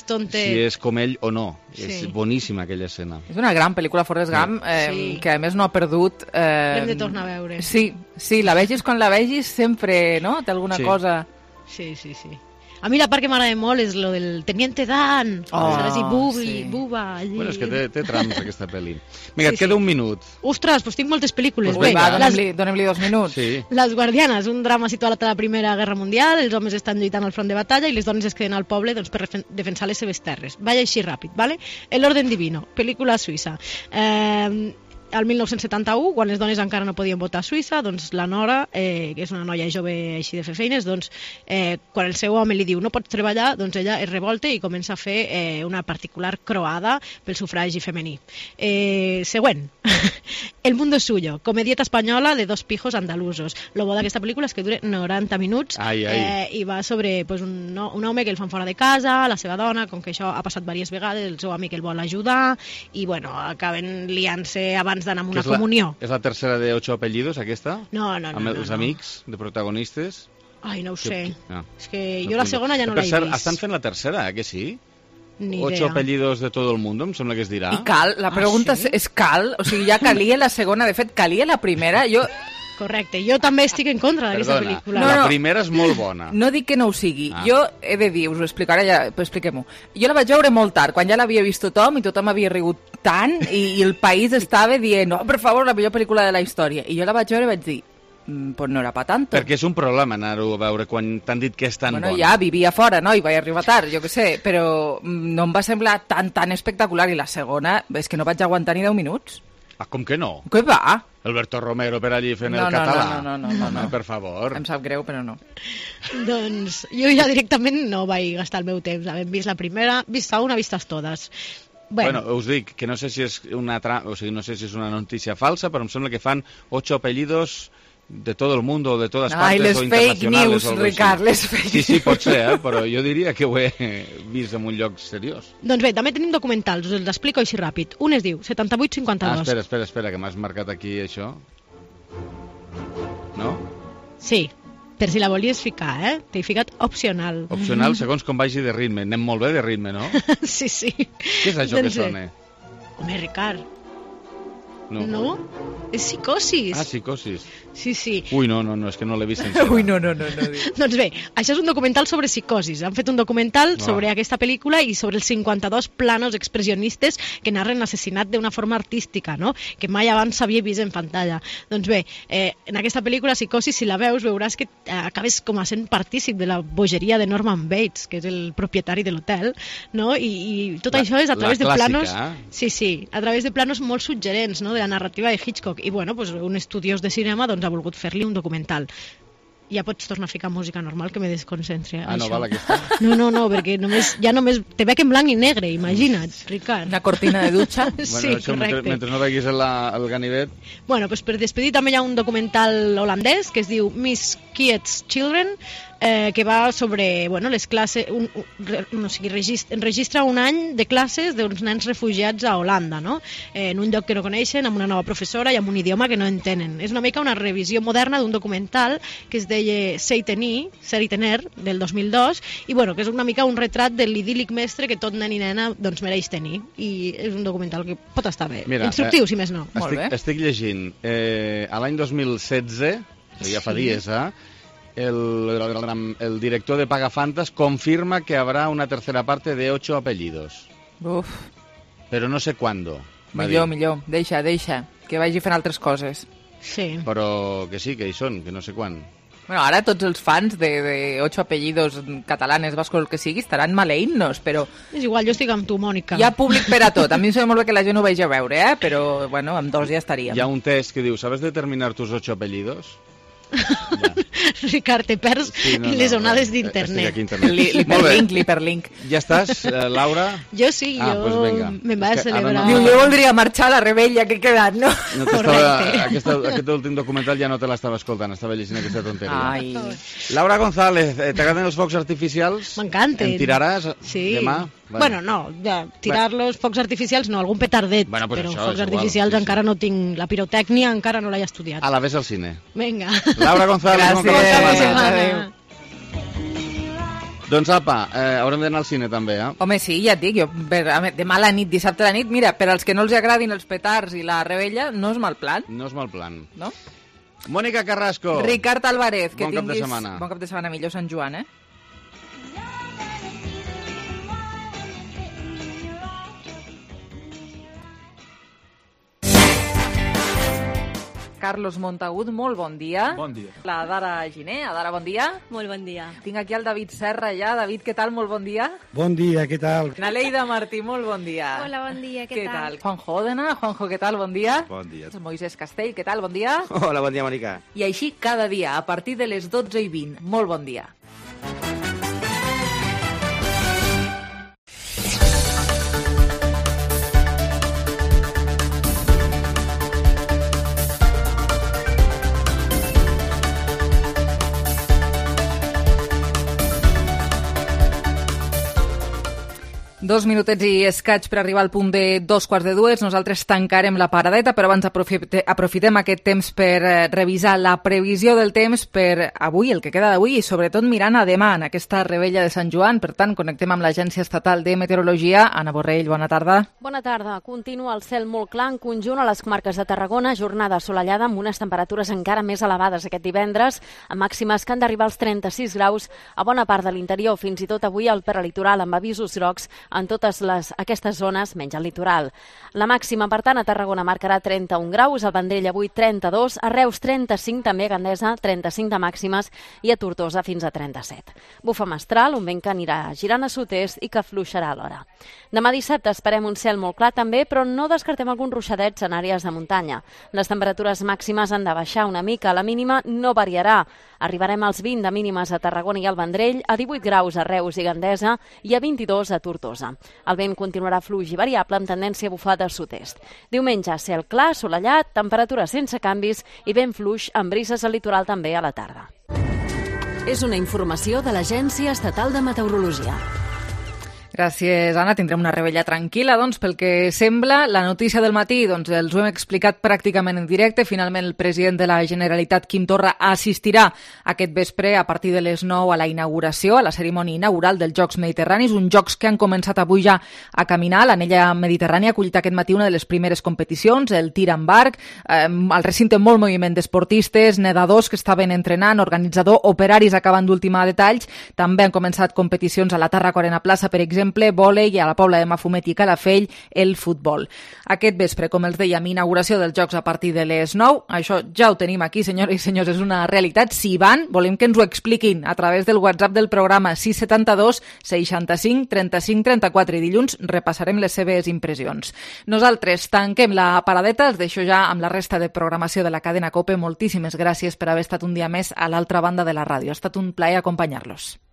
com ell o no. Sí. És boníssima aquella escena. És una gran pel·lícula, Forrest Gump, que a més no ha perdut... L'hem de tornar a veure. Sí, la vegis quan la vegis sempre, no? Té alguna cosa... Sí. A mi la part que m'agrada molt és lo del Teniente Dan. Saps? I Buba, allí. Bueno, és que té trams aquesta pel·li. Vinga, et queda un minut. Ostres, doncs tinc moltes pel·lícules. Donem-li 2 minuts. Sí. Les Guardianes, un drama situat a la Primera Guerra Mundial, els homes estan lluitant al front de batalla i les dones es queden al poble per defensar les seves terres. Vaig així ràpid, ¿vale? El orden divino, pel·lícula suïssa. Al 1971, quan les dones encara no podien votar a Suïssa, doncs la Nora, que és una noia jove així de fer feines, doncs quan el seu home li diu no pots treballar, doncs ella es revolta i comença a fer una particular croada pel sufragi femení. Següent. El mundo es suyo, comedieta espanyola de 2 pijos andalusos. Lo bo d'aquesta pel·lícula és que dura 90 minuts i va sobre un home que el fan fora de casa, la seva dona, com que això ha passat diverses vegades, el seu amic el vol ajudar i bueno, acaben liant-se abans d'anar amb una comunió. És la tercera de 8 apellidos, aquesta? No. Amb els amics de protagonistes? Ai, no ho sé. És que jo la segona ja no l'he vist. Estan fent la tercera, que sí? Ni 8 idea. apellidos de todo el mundo, em sembla que es dirà. I cal, la pregunta és cal? O sigui, ja calia la segona, de fet, calia la primera. Correcte, jo també estic en contra d'aquesta pel·lícula. La primera és molt bona. No dic que no ho sigui. Jo he de dir, us ho explicaré ja, però expliquem-ho. Jo la vaig veure molt tard, quan ja l'havia vist tothom i tothom havia rigut tant i el país estava dient, no, per favor, la millor pel·lícula de la història. I jo la vaig veure i vaig dir, pues no era pa tanto. Perquè és un problema anar-ho a veure quan t'han dit que és tan bona. Ja vivia fora, no? I vaig arribar tard, jo què sé, però no em va semblar tan espectacular. I la segona, és que no vaig aguantar ni 10 minuts. Com que no? Què va? Alberto Romero per allí fent el català. No, per favor. Em sap greu, però no. Doncs jo ja directament no vaig gastar el meu temps. Havent vist la primera, vista una, vistes totes. Bueno, us dic que no sé si és una notícia falsa, però em sembla que fan 8 apellidos de todo el mundo, de todas partes, o internacionales. Les fake news, Ricard, les fake news. Sí, pot ser, però jo diria que ho he vist en un lloc seriós. Doncs bé, també tenim documentals, us els explico així ràpid. Un es diu 7852. Espera, que m'has marcat aquí això. No? Sí, per si la volies ficar, t'he ficat opcional. Opcional, segons com vagi de ritme. Anem molt bé de ritme, no? Sí. Què és això que sona? Home, Ricard. No? És Psicosis. Psicosis. Sí. Ui, no, és que no l'he vist sencera. Ui, no. Doncs bé, això és un documental sobre psicosis. Han fet un documental sobre aquesta pel·lícula i sobre els 52 planos expressionistes que narren l'assassinat d'una forma artística, no? Que mai abans s'havia vist en pantalla. Doncs bé, en aquesta pel·lícula, Psicosis, si la veus, veuràs que acabes com a sent partícip de la bogeria de Norman Bates, que és el propietari de l'hotel, no? I tot això és a través de planos... Sí, a través de planos molt suggerents, no? De la narrativa de Hitchcock. I bueno, pues, un estudiós de cinema doncs, ha volgut fer-li un documental. Ja pots tornar a ficar música normal, que me desconcentre. No val aquesta? No, perquè ja només te veig en blanc i negre, imagina't, Ricard. Una cortina de dutxa. Sí, correcte. Mentre no veguis el ganivet... Bueno, pues per despedir també hi ha un documental holandès que es diu Miss Kiet's Children, que va sobre les classes, registra un any de classes d'uns nens refugiats a Holanda, no? En un lloc que no coneixen, amb una nova professora i amb un idioma que no entenen. És una mica una revisió moderna d'un documental que es deia Ser i tener, del 2002, i que és una mica un retrat de l'idíl·lic mestre que tot nen i nena mereix tenir. I és un documental que pot estar bé. Mira, instructiu, si més no. Estic llegint. A l'any 2016, ja fa dies, el director de Pagafantas confirma que habrá una tercera parte de 8 apellidos. Uf. Però no sé cuándo. Millor. Deixa. Que vagi fent altres coses. Sí. Però que sí, que hi són, que no sé quan. Bueno, ara tots els fans de 8 apellidos catalanes, vascos, el que sigui, estaran maleïnnos, però... És igual, jo estic amb tu, Mònica. Hi ha públic per a tot. A mi em sembla molt bé que la gent ho vegi a veure, però, bueno, amb 2 ja estaríem. Hi ha un test que diu, ¿sabes determinar tus 8 apellidos? Ricard, te perds les onades d'internet. L'hiperlink. Ja estàs, Laura? Jo sí, me'n vaig a celebrar. Jo voldria marxar a la rebella que he quedat, no? Aquest últim documental ja no te l'estava escoltant, estava llegint aquesta tonteria. Laura González, t'agraden els focs artificials? M'encanten. Em tiraràs demà? Bueno, no, tirar los focs artificials no, algun petardet, però focs artificials encara no tinc, la pirotècnia encara no l'he estudiat. A la vés al cine. Vinga. Laura González, bon cap de setmana. Doncs apa, haurem d'anar al cine també, eh? Home, sí, ja et dic, demà a la nit, dissabte a la nit, mira, per als que no els agradin els petards i la rebella, no és mal plan. No és mal plan. No? Mònica Carrasco. Ricard Álvarez, que bon cap de setmana. Bon cap de setmana, millor Sant Joan, eh? Carlos Montagut, molt bon dia. Bon dia. La Dara Giner. Adara, bon dia. Molt bon dia. Tinc aquí el David Serra ja. David, què tal? Molt bon dia. Bon dia, què tal? Naleida Martí, molt bon dia. Hola, bon dia, què tal? Juanjo Òdena. Juanjo, què tal? Bon dia. Bon dia. Moisés Castell, què tal? Bon dia. Hola, bon dia, Mònica. I així cada dia, a partir de les 12:20. Molt bon dia. Dos minutets i escaig per arribar al punt de 2:15. Nosaltres tancarem la paradeta, però abans aprofitem aquest temps per revisar la previsió del temps per avui, el que queda d'avui, i sobretot mirant a demà en aquesta rebella de Sant Joan. Per tant, connectem amb l'Agència Estatal de Meteorologia. Anna Borrell, bona tarda. Bona tarda. Continua el cel molt clar en conjunt a les comarques de Tarragona, jornada assolellada amb unes temperatures encara més elevades aquest divendres, amb màximes que han d'arribar als 36 graus a bona part de l'interior, fins i tot avui al prelitoral amb avisos grocs en totes aquestes zones, menys al litoral. La màxima, per tant, a Tarragona marcarà 31 graus, al Vendrell avui 32, a Reus 35, també a Gandesa 35 de màximes i a Tortosa fins a 37. Bufa mestral, un vent que anirà girant a sud-est i que afluixarà alhora. Demà dissabte esperem un cel molt clar també, però no descartem alguns ruixadets en àrees de muntanya. Les temperatures màximes han de baixar una mica, la mínima no variarà. Arribarem als 20 de mínimes a Tarragona i al Vendrell, a 18 graus a Reus i Gandesa i a 22 a Tortosa. El vent continuarà fluix i variable amb tendència a bufar de sud-est. Diumenge, cel clar, assolellat, temperatures sense canvis i vent fluix amb brises al litoral també a la tarda. És una informació de l'Agència Estatal de Meteorologia. Gràcies, Anna. Tindrem una rebella tranquil·la, doncs, pel que sembla. La notícia del matí, doncs, els ho hem explicat pràcticament en directe. Finalment, el president de la Generalitat, Quim Torra, assistirà aquest vespre a partir de les 9 a la inauguració, a la cerimònia inaugural dels Jocs Mediterranis, uns Jocs que han començat avui ja a caminar. L'anella mediterrània ha acollit aquest matí una de les primeres competicions, el tir amb arc, al recinte molt moviment d'esportistes, nedadors que estaven entrenant, organitzador, operaris acabant d'ultimar detalls. També han començat competicions a la Tàrraco Arena Plaça, per exemple, vòlei, i a la Pobla de Mafumet i Calafell el futbol. Aquest vespre, com els dèiem, inauguració dels Jocs a partir de les 9. Això ja ho tenim aquí, senyores i senyors, és una realitat. Si van, volem que ens ho expliquin a través del WhatsApp del programa 672 65 35 34 i dilluns repassarem les seves impressions. Nosaltres tanquem la paradeta, els deixo ja amb la resta de programació de la cadena COPE. Moltíssimes gràcies per haver estat un dia més a l'altra banda de la ràdio. Ha estat un plaer acompanyar-los.